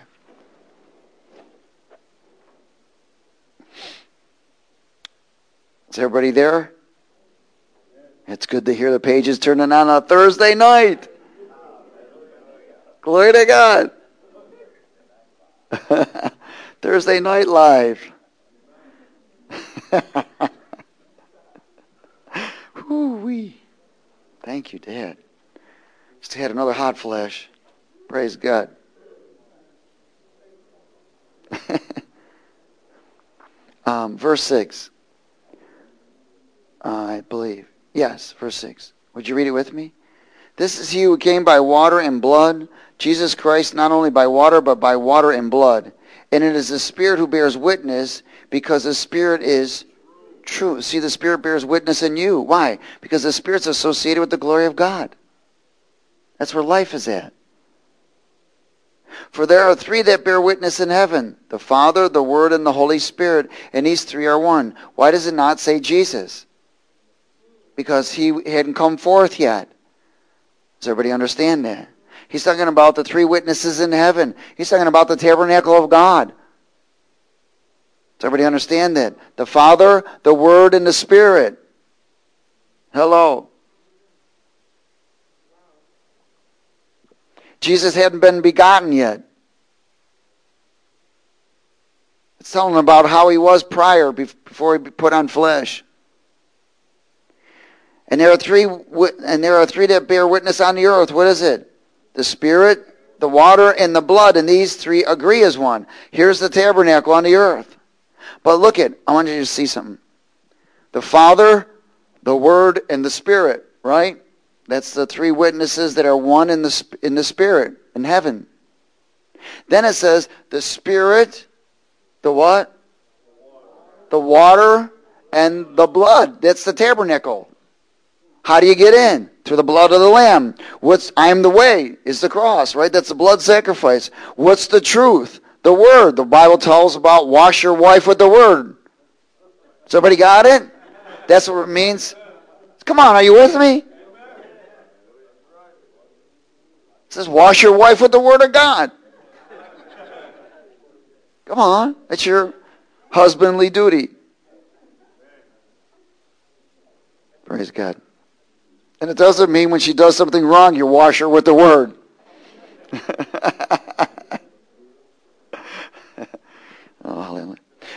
Is everybody there? It's good to hear the pages turning on a Thursday night. Glory to God. Thursday night live. Woo-wee. Thank you, Dad. Just had another hot flash. Praise God. Verse 6. I believe. Yes, verse 6. Would you read it with me? This is he who came by water and blood, Jesus Christ, not only by water, but by water and blood. And it is the Spirit who bears witness, because the Spirit is true. See, the Spirit bears witness in you. Why? Because the Spirit's associated with the glory of God. That's where life is at. For there are three that bear witness in heaven, the Father, the Word, and the Holy Spirit, and these three are one. Why does it not say Jesus? Because he hadn't come forth yet. Does everybody understand that? He's talking about the three witnesses in heaven. He's talking about the tabernacle of God. Does everybody understand that? The Father, the Word, and the Spirit. Hello. Jesus hadn't been begotten yet. It's telling about how he was prior, before he put on flesh. And there are three that bear witness on the earth. What is it? The Spirit, the water, and the blood. And these three agree as one. Here's the tabernacle on the earth. But look at, I want you to see something. The Father, the Word, and the Spirit, right? That's the three witnesses that are one in the Spirit, in heaven. Then it says, the Spirit, the what? The water, and the blood. That's the tabernacle. How do you get in? Through the blood of the Lamb. I am the way, is the cross, right? That's the blood sacrifice. What's the truth? The Word. The Bible tells about wash your wife with the Word. Somebody got it? That's what it means. Come on, are you with me? It says wash your wife with the Word of God. Come on. That's your husbandly duty. Praise God. And it doesn't mean when she does something wrong, you wash her with the Word.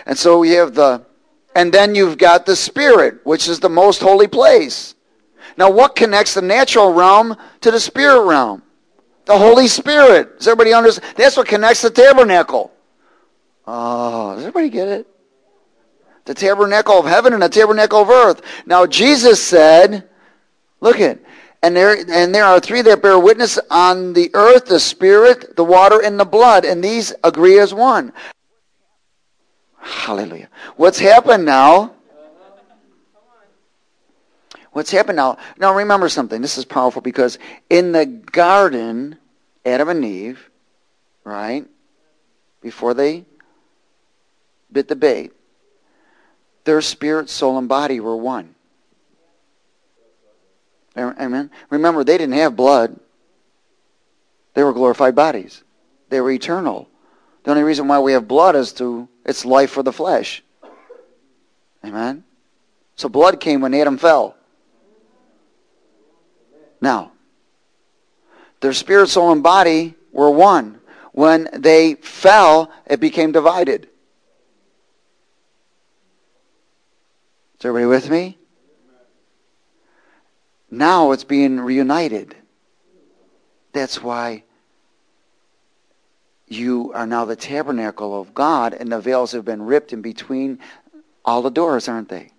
And so we have and then you've got the Spirit, which is the most holy place. Now what connects the natural realm to the spirit realm? The Holy Spirit. Does everybody understand? That's what connects the tabernacle. Oh, does everybody get it? The tabernacle of heaven and the tabernacle of earth. Now Jesus said, look at, and there are three that bear witness on the earth, the Spirit, the water, and the blood, and these agree as one. Hallelujah. What's happened now? What's happened now? Now remember something. This is powerful because in the garden, Adam and Eve, right, before they bit the bait, their spirit, soul, and body were one. Amen? Remember, they didn't have blood. They were glorified bodies. They were eternal. The only reason why we have blood is it's life for the flesh. Amen? So blood came when Adam fell. Now, their spirit, soul, and body were one. When they fell, it became divided. Is everybody with me? Now it's being reunited. That's why you are now the tabernacle of God, and the veils have been ripped in between all the doors, aren't they?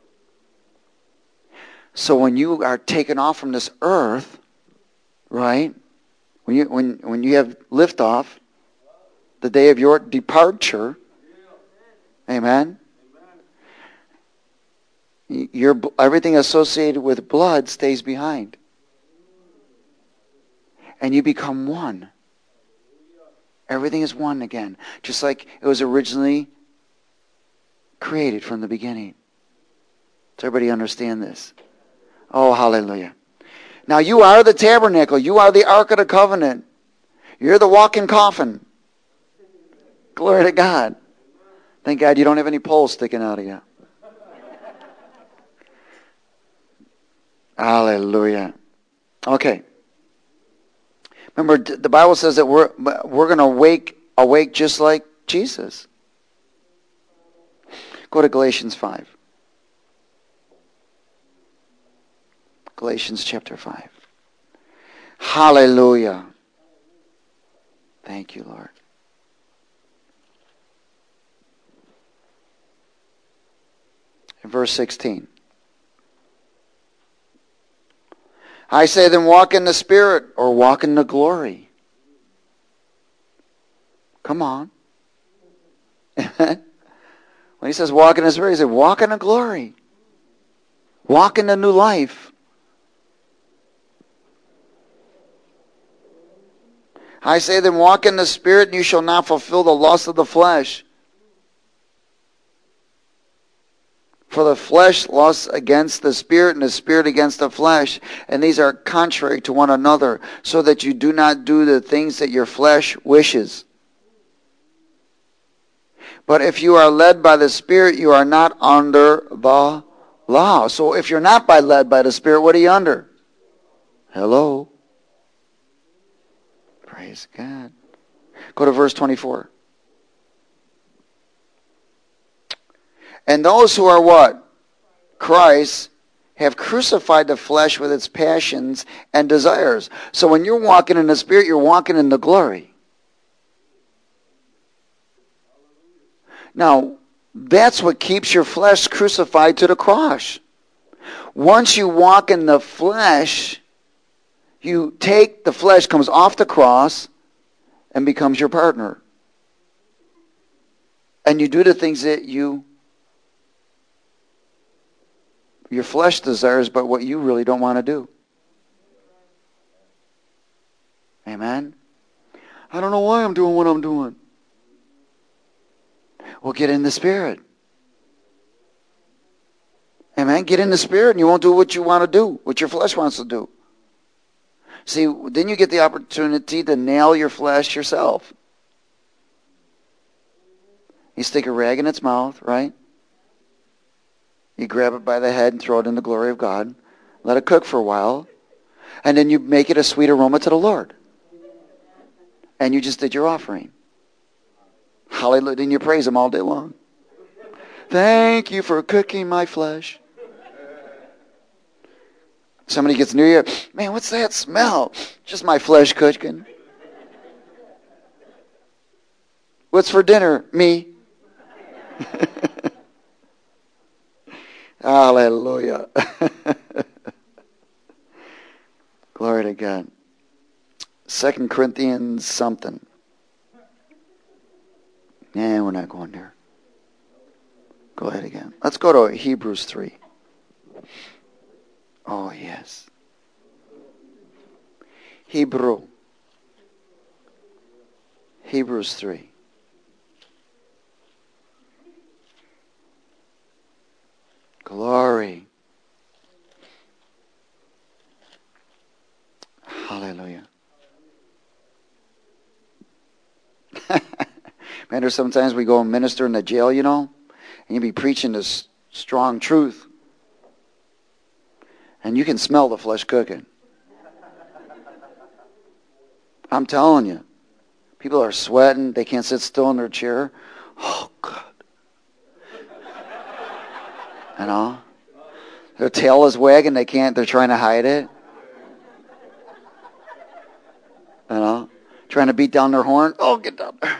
So when you are taken off from this earth, right? When you have liftoff, the day of your departure, amen? Everything associated with blood stays behind. And you become one. Everything is one again. Just like it was originally created from the beginning. Does everybody understand this? Oh, hallelujah. Now you are the tabernacle. You are the Ark of the Covenant. You're the walking coffin. Glory to God. Thank God you don't have any poles sticking out of you. Hallelujah. Okay. Remember, the Bible says that we're going to awake just like Jesus. Go to Galatians 5. Galatians chapter 5. Hallelujah. Thank you, Lord. In verse 16. I say then walk in the Spirit or walk in the glory. Come on. When he says walk in the Spirit, he said walk in the glory. Walk in the new life. I say then walk in the Spirit and you shall not fulfill the lust of the flesh. For the flesh lusts against the Spirit, and the Spirit against the flesh. And these are contrary to one another, so that you do not do the things that your flesh wishes. But if you are led by the Spirit, you are not under the law. So if you're not led by the Spirit, what are you under? Hello? Praise God. Go to verse 24. And those who are what? Christ have crucified the flesh with its passions and desires. So when you're walking in the Spirit, you're walking in the glory. Now, that's what keeps your flesh crucified to the cross. Once you walk in the flesh, you take the flesh, comes off the cross, and becomes your partner. And you do the things that your flesh desires, but what you really don't want to do. Amen? I don't know why I'm doing what I'm doing. Well, get in the Spirit. Amen? Get in the Spirit and you won't do what you want to do, what your flesh wants to do. See, then you get the opportunity to nail your flesh yourself. You stick a rag in its mouth, right? You grab it by the head and throw it in the glory of God. Let it cook for a while. And then you make it a sweet aroma to the Lord. And you just did your offering. Hallelujah. Then you praise Him all day long. Thank you for cooking my flesh. Somebody gets near you. Man, what's that smell? Just my flesh cooking. What's for dinner? Me. Hallelujah. Glory to God. 2 Corinthians something. We're not going there. Go ahead again. Let's go to Hebrews 3. Oh, yes. Hebrews 3. Glory. Hallelujah. Man, there's sometimes we go and minister in the jail, and you be preaching this strong truth. And you can smell the flesh cooking. I'm telling you. People are sweating. They can't sit still in their chair. Oh, God. Their tail is wagging. They're trying to hide it. Trying to beat down their horn. Oh, get down there.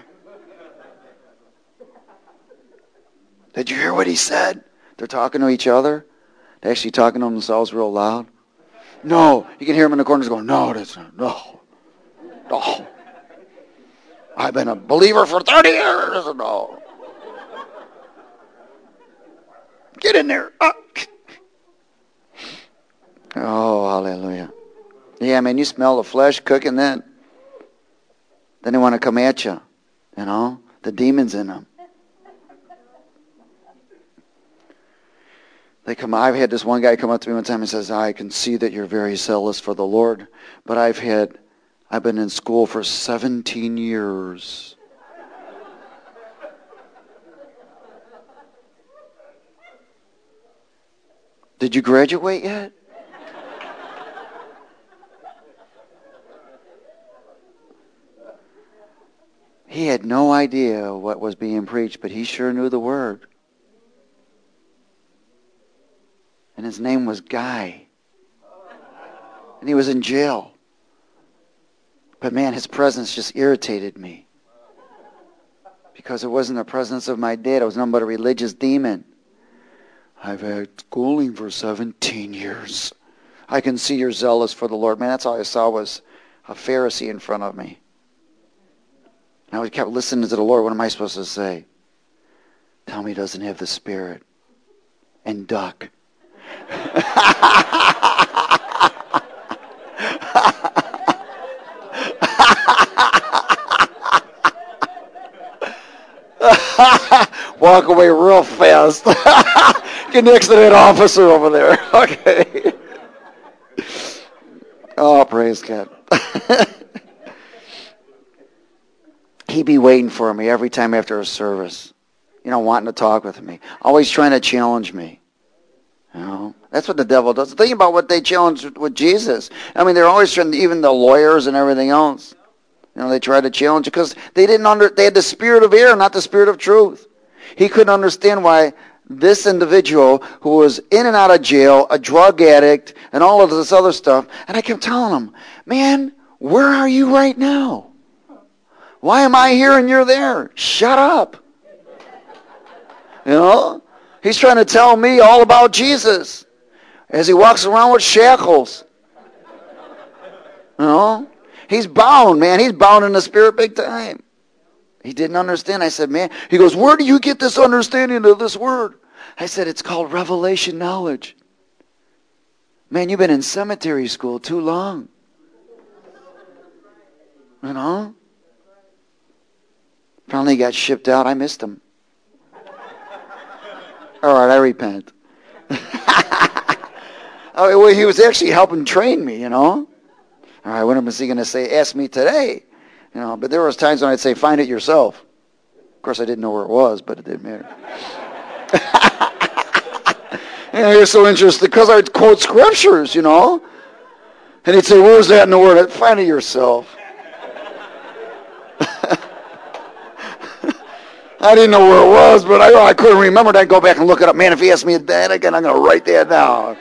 Did you hear what he said? They're talking to each other. They're actually talking to themselves real loud. No. You can hear them in the corners going, no, that's not, no. I've been a believer for 30 years. No. Get in there. Oh, hallelujah. Yeah, man, you smell the flesh cooking then. Then they want to come at you. The demons in them. I've had this one guy come up to me one time and says, I can see that you're very zealous for the Lord, but I've been in school for 17 years. Did you graduate yet? He had no idea what was being preached, but he sure knew the word. And his name was Guy. And he was in jail. But man, his presence just irritated me. Because it wasn't the presence of my dad. It was nothing but a religious demon. I've had schooling for 17 years. I can see you're zealous for the Lord. Man, that's all I saw was a Pharisee in front of me. And I kept listening to the Lord. What am I supposed to say? Tell me he doesn't have the Spirit. And duck. Walk away real fast. Get next to that officer over there. Okay. Oh, praise God. He'd be waiting for me every time after a service. Wanting to talk with me. Always trying to challenge me. That's what the devil does. Think about what they challenged with Jesus. They're always trying, even the lawyers and everything else. They tried to challenge it because they had the spirit of error, not the spirit of truth. He couldn't understand why this individual who was in and out of jail, a drug addict, and all of this other stuff, and I kept telling him, man, where are you right now? Why am I here and you're there? Shut up. He's trying to tell me all about Jesus as he walks around with shackles. He's bound, man. He's bound in the spirit big time. He didn't understand. I said, man, he goes, where do you get this understanding of this word? I said, it's called revelation knowledge. Man, you've been in cemetery school too long. Finally got shipped out. I missed him. All right, I repent. He was actually helping train me, All right, what was he going to say? Ask me today. But there was times when I'd say, find it yourself. Of course, I didn't know where it was, but it didn't matter. You're so interested because I'd quote scriptures, And he'd say, where's that in the word? I'd find it yourself. I didn't know where it was, but I couldn't remember. I'd go back and look it up. Man, if he asks me that again, I'm going to write that down.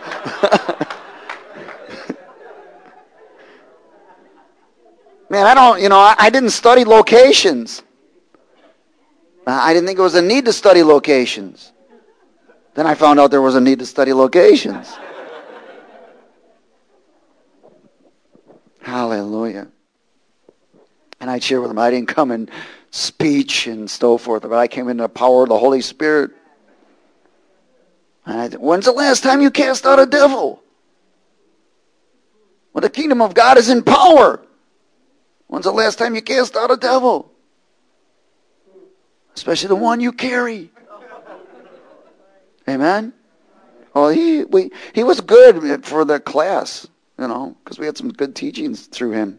Man, I didn't study locations. I didn't think it was a need to study locations. Then I found out there was a need to study locations. Hallelujah. And I'd share with them, I didn't come in speech and so forth, but I came in the power of the Holy Spirit. When's the last time you cast out a devil? Well, the kingdom of God is in power. When's the last time you cast out a devil? Especially the one you carry. Amen? Well, he was good for the class, because we had some good teachings through him.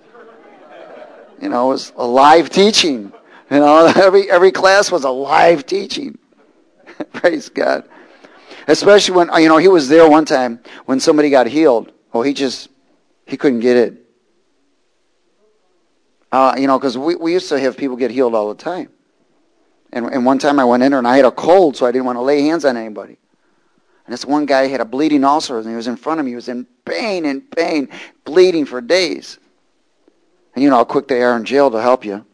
It was a live teaching. Every class was a live teaching. Praise God. Especially when, he was there one time when somebody got healed. Oh, he couldn't get it. Because we used to have people get healed all the time. And one time I went in there and I had a cold, so I didn't want to lay hands on anybody. And this one guy had a bleeding ulcer, and he was in front of me. He was in pain, bleeding for days. And you know how quick they are in jail to help you.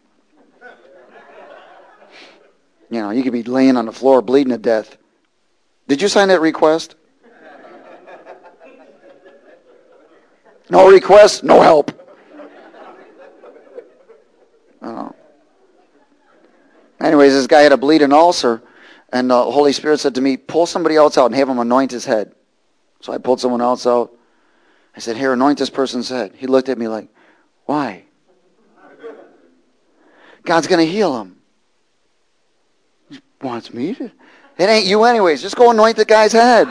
You could be laying on the floor bleeding to death. Did you sign that request? No request, no help. Anyways, this guy had a bleeding ulcer, and the Holy Spirit said to me, pull somebody else out and have him anoint his head. So I pulled someone else out. I said, here, anoint this person's head. He looked at me like, why? God's going to heal him. He wants me to? It ain't you anyways. Just go anoint the guy's head.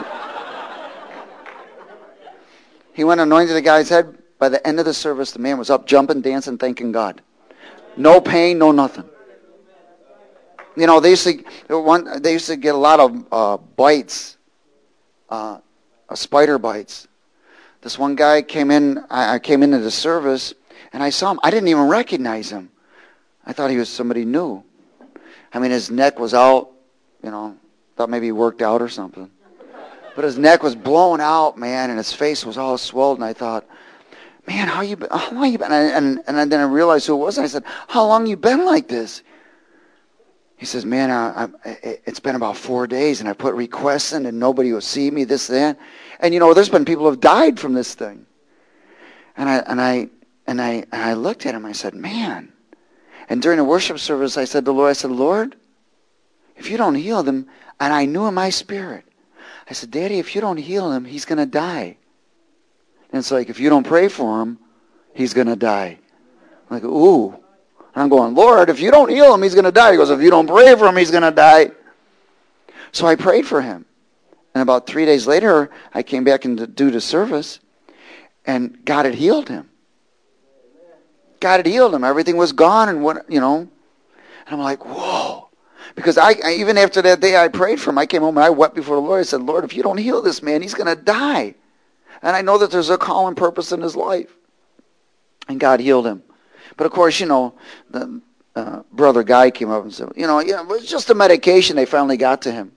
He went and anointed the guy's head. By the end of the service, the man was up jumping, dancing, thanking God. No pain, no nothing. They used to get a lot of bites, spider bites. This one guy came in. I came into the service, and I saw him. I didn't even recognize him. I thought he was somebody new. His neck was out. Thought maybe he worked out or something. But his neck was blown out, man, and his face was all swollen. I thought, man, how long you been? And then I realized who it was. And I said, how long you been like this? He says, man, it's been about 4 days, and I put requests in, and nobody will see me, this, that. And, there's been people who have died from this thing. And I looked at him, I said, man. And during the worship service, I said to the Lord, Lord, if you don't heal them, and I knew in my spirit, I said, Daddy, if you don't heal him, he's going to die. And it's like, if you don't pray for him, he's going to die. I'm like, ooh. And I'm going, Lord, if you don't heal him, he's going to die. He goes, if you don't pray for him, he's going to die. So I prayed for him. And about 3 days later, I came back to do the service, and God had healed him. God had healed him. Everything was gone, and And I'm like, whoa. Because I even after that day I prayed for him, I came home and I wept before the Lord. I said, Lord, if you don't heal this man, he's going to die. And I know that there's a call and purpose in his life. And God healed him. But of course, the brother guy came up and said, it was just a medication they finally got to him.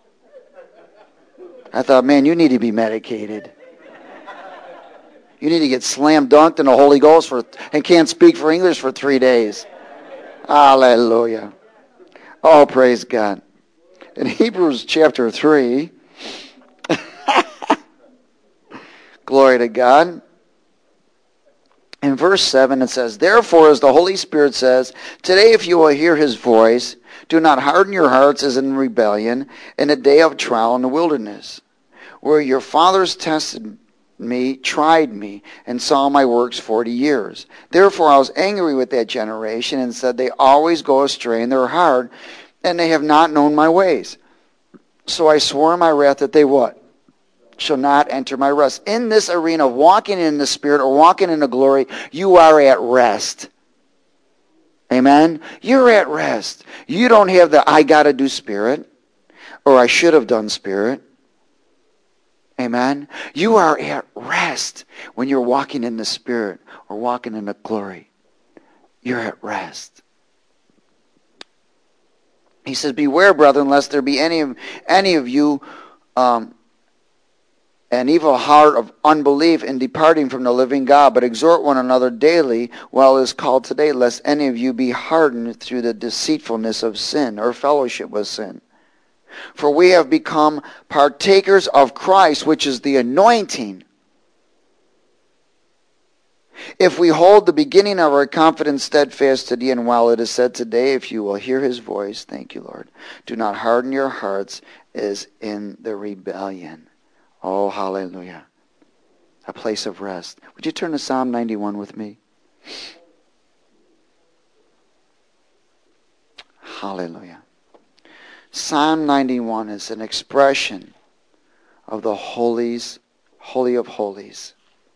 I thought, man, you need to be medicated. You need to get slam dunked in the Holy Ghost and can't speak for English for 3 days. Hallelujah. Oh, praise God. In Hebrews chapter 3, glory to God. In verse 7 it says, therefore, as the Holy Spirit says, today if you will hear his voice, do not harden your hearts as in rebellion in a day of trial in the wilderness, where your fathers tested me, tried me, and saw my works 40 years. Therefore I was angry with that generation and said, they always go astray in their heart, and they have not known my ways. So I swore in my wrath that they what? Shall not enter my rest. In this arena of walking in the Spirit or walking in the glory, you are at rest. Amen? You're at rest. You don't have the I got to do spirit or I should have done spirit. Amen? You are at rest when you're walking in the Spirit or walking in the glory. You're at rest. He says, beware, brethren, lest there be any of you an evil heart of unbelief in departing from the living God, but exhort one another daily while it is called today, lest any of you be hardened through the deceitfulness of sin or fellowship with sin. For we have become partakers of Christ, which is the anointing, if we hold the beginning of our confidence steadfast to the end. While it is said today, if you will hear his voice, thank you, Lord, do not harden your hearts as in the rebellion. Oh, hallelujah. A place of rest. Would you turn to Psalm 91 with me? Hallelujah. Psalm 91 is an expression of the holies, holy of holies.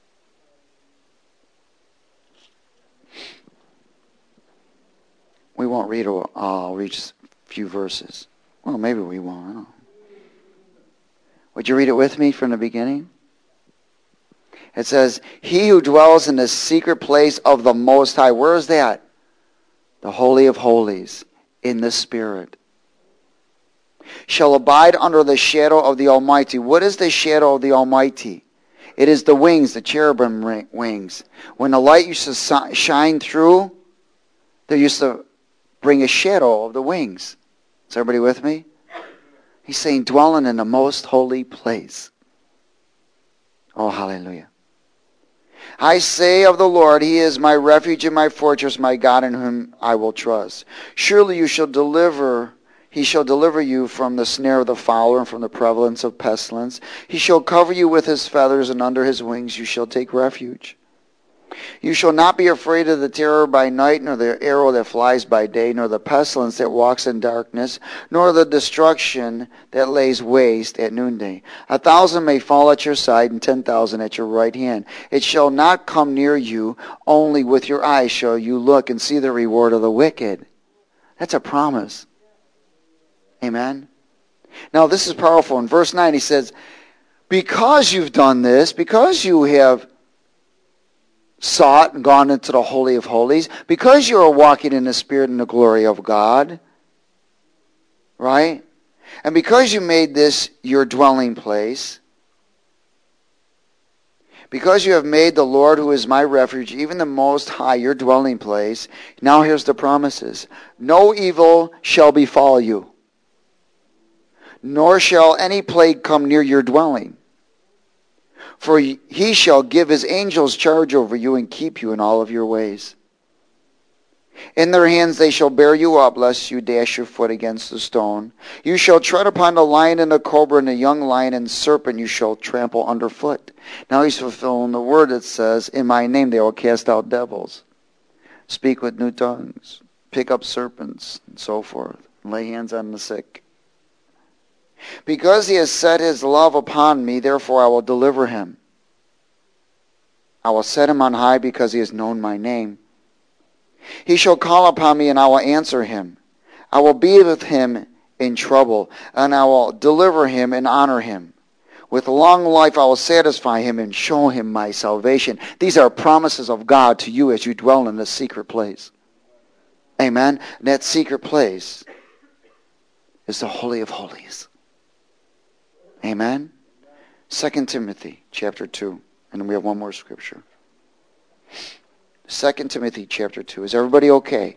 We won't read all. I'll read just a few verses. Well, maybe we won't. I don't know. Would you read it with me from the beginning? It says, he who dwells in the secret place of the Most High. Where is that? The Holy of Holies, in the Spirit. Shall abide under the shadow of the Almighty. What is the shadow of the Almighty? It is the wings, the cherubim wings. When the light used to shine through, they used to bring a shadow of the wings. Is everybody with me? He's saying, dwelling in the most holy place. Oh, hallelujah. I say of the Lord, he is my refuge and my fortress, my God in whom I will trust. Surely he shall deliver you from the snare of the fowler and from the prevalence of pestilence. He shall cover you with his feathers, and under his wings you shall take refuge. You shall not be afraid of the terror by night, nor the arrow that flies by day, nor the pestilence that walks in darkness, nor the destruction that lays waste at noonday. 1,000 may fall at your side, and 10,000 at your right hand. It shall not come near you. Only with your eyes shall you look and see the reward of the wicked. That's a promise. Amen. Now this is powerful. In verse 9 he says, because you've done this, because you have sought and gone into the Holy of Holies, because you are walking in the Spirit and the glory of God, right? And because you made this your dwelling place, because you have made the Lord, who is my refuge, even the Most High, your dwelling place, now here's the promises. No evil shall befall you, nor shall any plague come near your dwelling. For he shall give his angels charge over you and keep you in all of your ways. In their hands they shall bear you up, lest you dash your foot against a stone. You shall tread upon the lion and the cobra, and the young lion and serpent you shall trample underfoot. Now he's fulfilling the word that says, in my name they will cast out devils, speak with new tongues, pick up serpents, and so forth, and lay hands on the sick. Because he has set his love upon me, therefore I will deliver him. I will set him on high because he has known my name. He shall call upon me and I will answer him. I will be with him in trouble, and I will deliver him and honor him. With long life I will satisfy him and show him my salvation. These are promises of God to you as you dwell in the secret place. Amen. And that secret place is the Holy of Holies. Amen. 2 Timothy chapter 2. And then we have one more scripture. 2 Timothy chapter 2. Is everybody okay?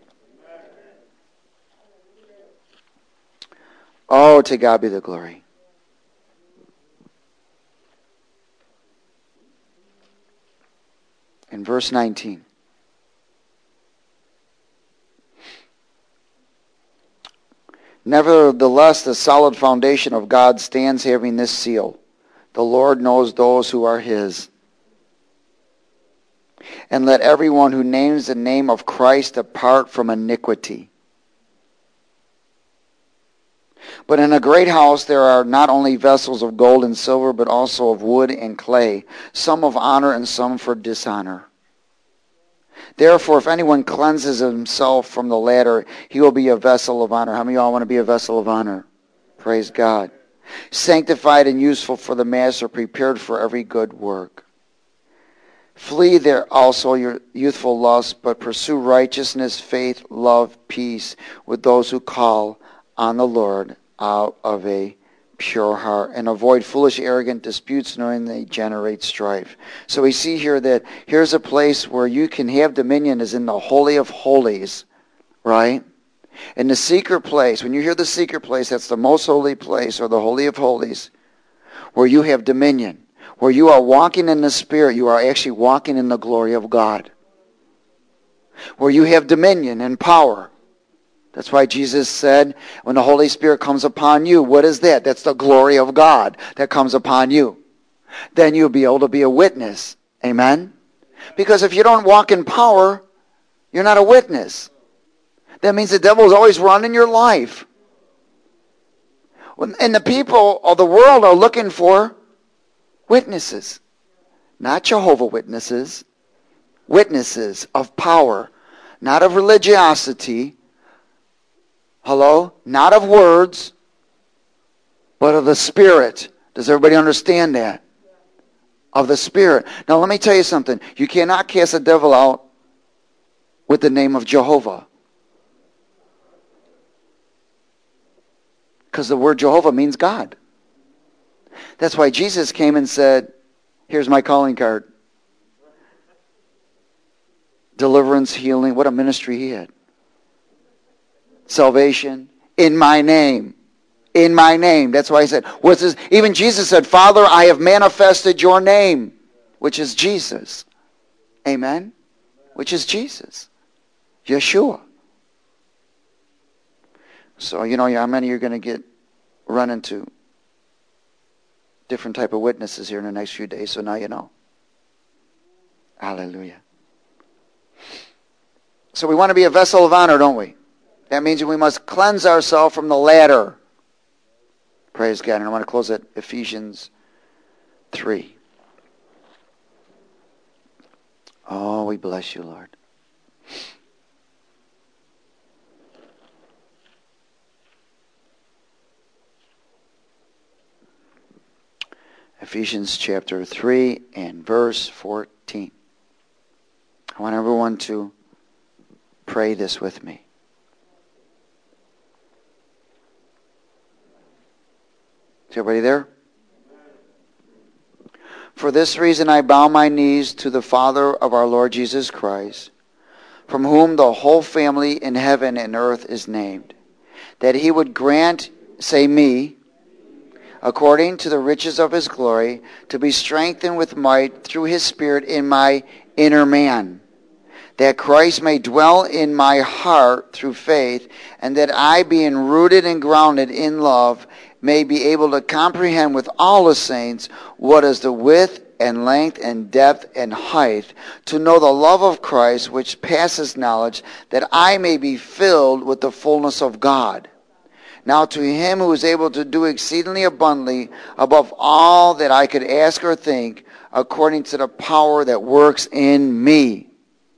Oh, to God be the glory. In verse 19. Nevertheless, the solid foundation of God stands, having this seal. The Lord knows those who are his. And let everyone who names the name of Christ depart from iniquity. But in a great house there are not only vessels of gold and silver, but also of wood and clay, some of honor and some for dishonor. Therefore, if anyone cleanses himself from the latter, he will be a vessel of honor. How many of y'all want to be a vessel of honor? Praise God. Sanctified and useful for the master, prepared for every good work. Flee there also your youthful lusts, but pursue righteousness, faith, love, peace with those who call on the Lord out of a pure heart, and avoid foolish, arrogant disputes, knowing they generate strife. So we see here that here's a place where you can have dominion, is in the Holy of Holies, right? In the secret place, when you hear the secret place, that's the most holy place, or the Holy of Holies, where you have dominion, where you are walking in the Spirit, you are actually walking in the glory of God, where you have dominion and power. That's why Jesus said, when the Holy Spirit comes upon you, what is that? That's the glory of God that comes upon you. Then you'll be able to be a witness. Amen? Because if you don't walk in power, you're not a witness. That means the devil is always running your life. And the people of the world are looking for witnesses. Not Jehovah Witnesses. Witnesses of power. Not of religiosity. Hello? Not of words, but of the Spirit. Does everybody understand that? Of the Spirit. Now let me tell you something. You cannot cast a devil out with the name of Jehovah. Because the word Jehovah means God. That's why Jesus came and said, here's my calling card. Deliverance, healing. What a ministry he had. Salvation in my name. In my name. That's why he said, what's this? Even Jesus said, Father, I have manifested your name, which is Jesus. Amen? Which is Jesus. Yeshua. So, how many are going to run into different type of witnesses here in the next few days, so now you know. Hallelujah. So we want to be a vessel of honor, don't we? That means we must cleanse ourselves from the latter. Praise God. And I want to close at Ephesians 3. Oh, we bless you, Lord. Ephesians chapter 3 and verse 14. I want everyone to pray this with me. Is everybody there? For this reason I bow my knees to the Father of our Lord Jesus Christ, from whom the whole family in heaven and earth is named, that he would grant, say me, according to the riches of his glory, to be strengthened with might through his Spirit in my inner man, that Christ may dwell in my heart through faith, and that I, being rooted and grounded in love, may be able to comprehend with all the saints what is the width and length and depth and height, to know the love of Christ which passes knowledge, that I may be filled with the fullness of God. Now to him who is able to do exceedingly abundantly above all that I could ask or think, according to the power that works in me.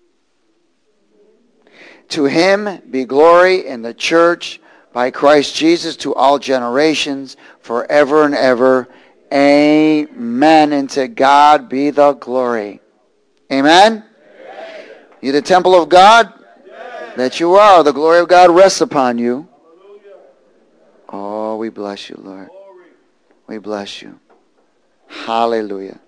To him be glory in the church by Christ Jesus to all generations, forever and ever. Amen. And to God be the glory. Amen? Amen. You the temple of God? Yes. That you are. The glory of God rests upon you. Hallelujah. Oh, we bless you, Lord. Glory. We bless you. Hallelujah.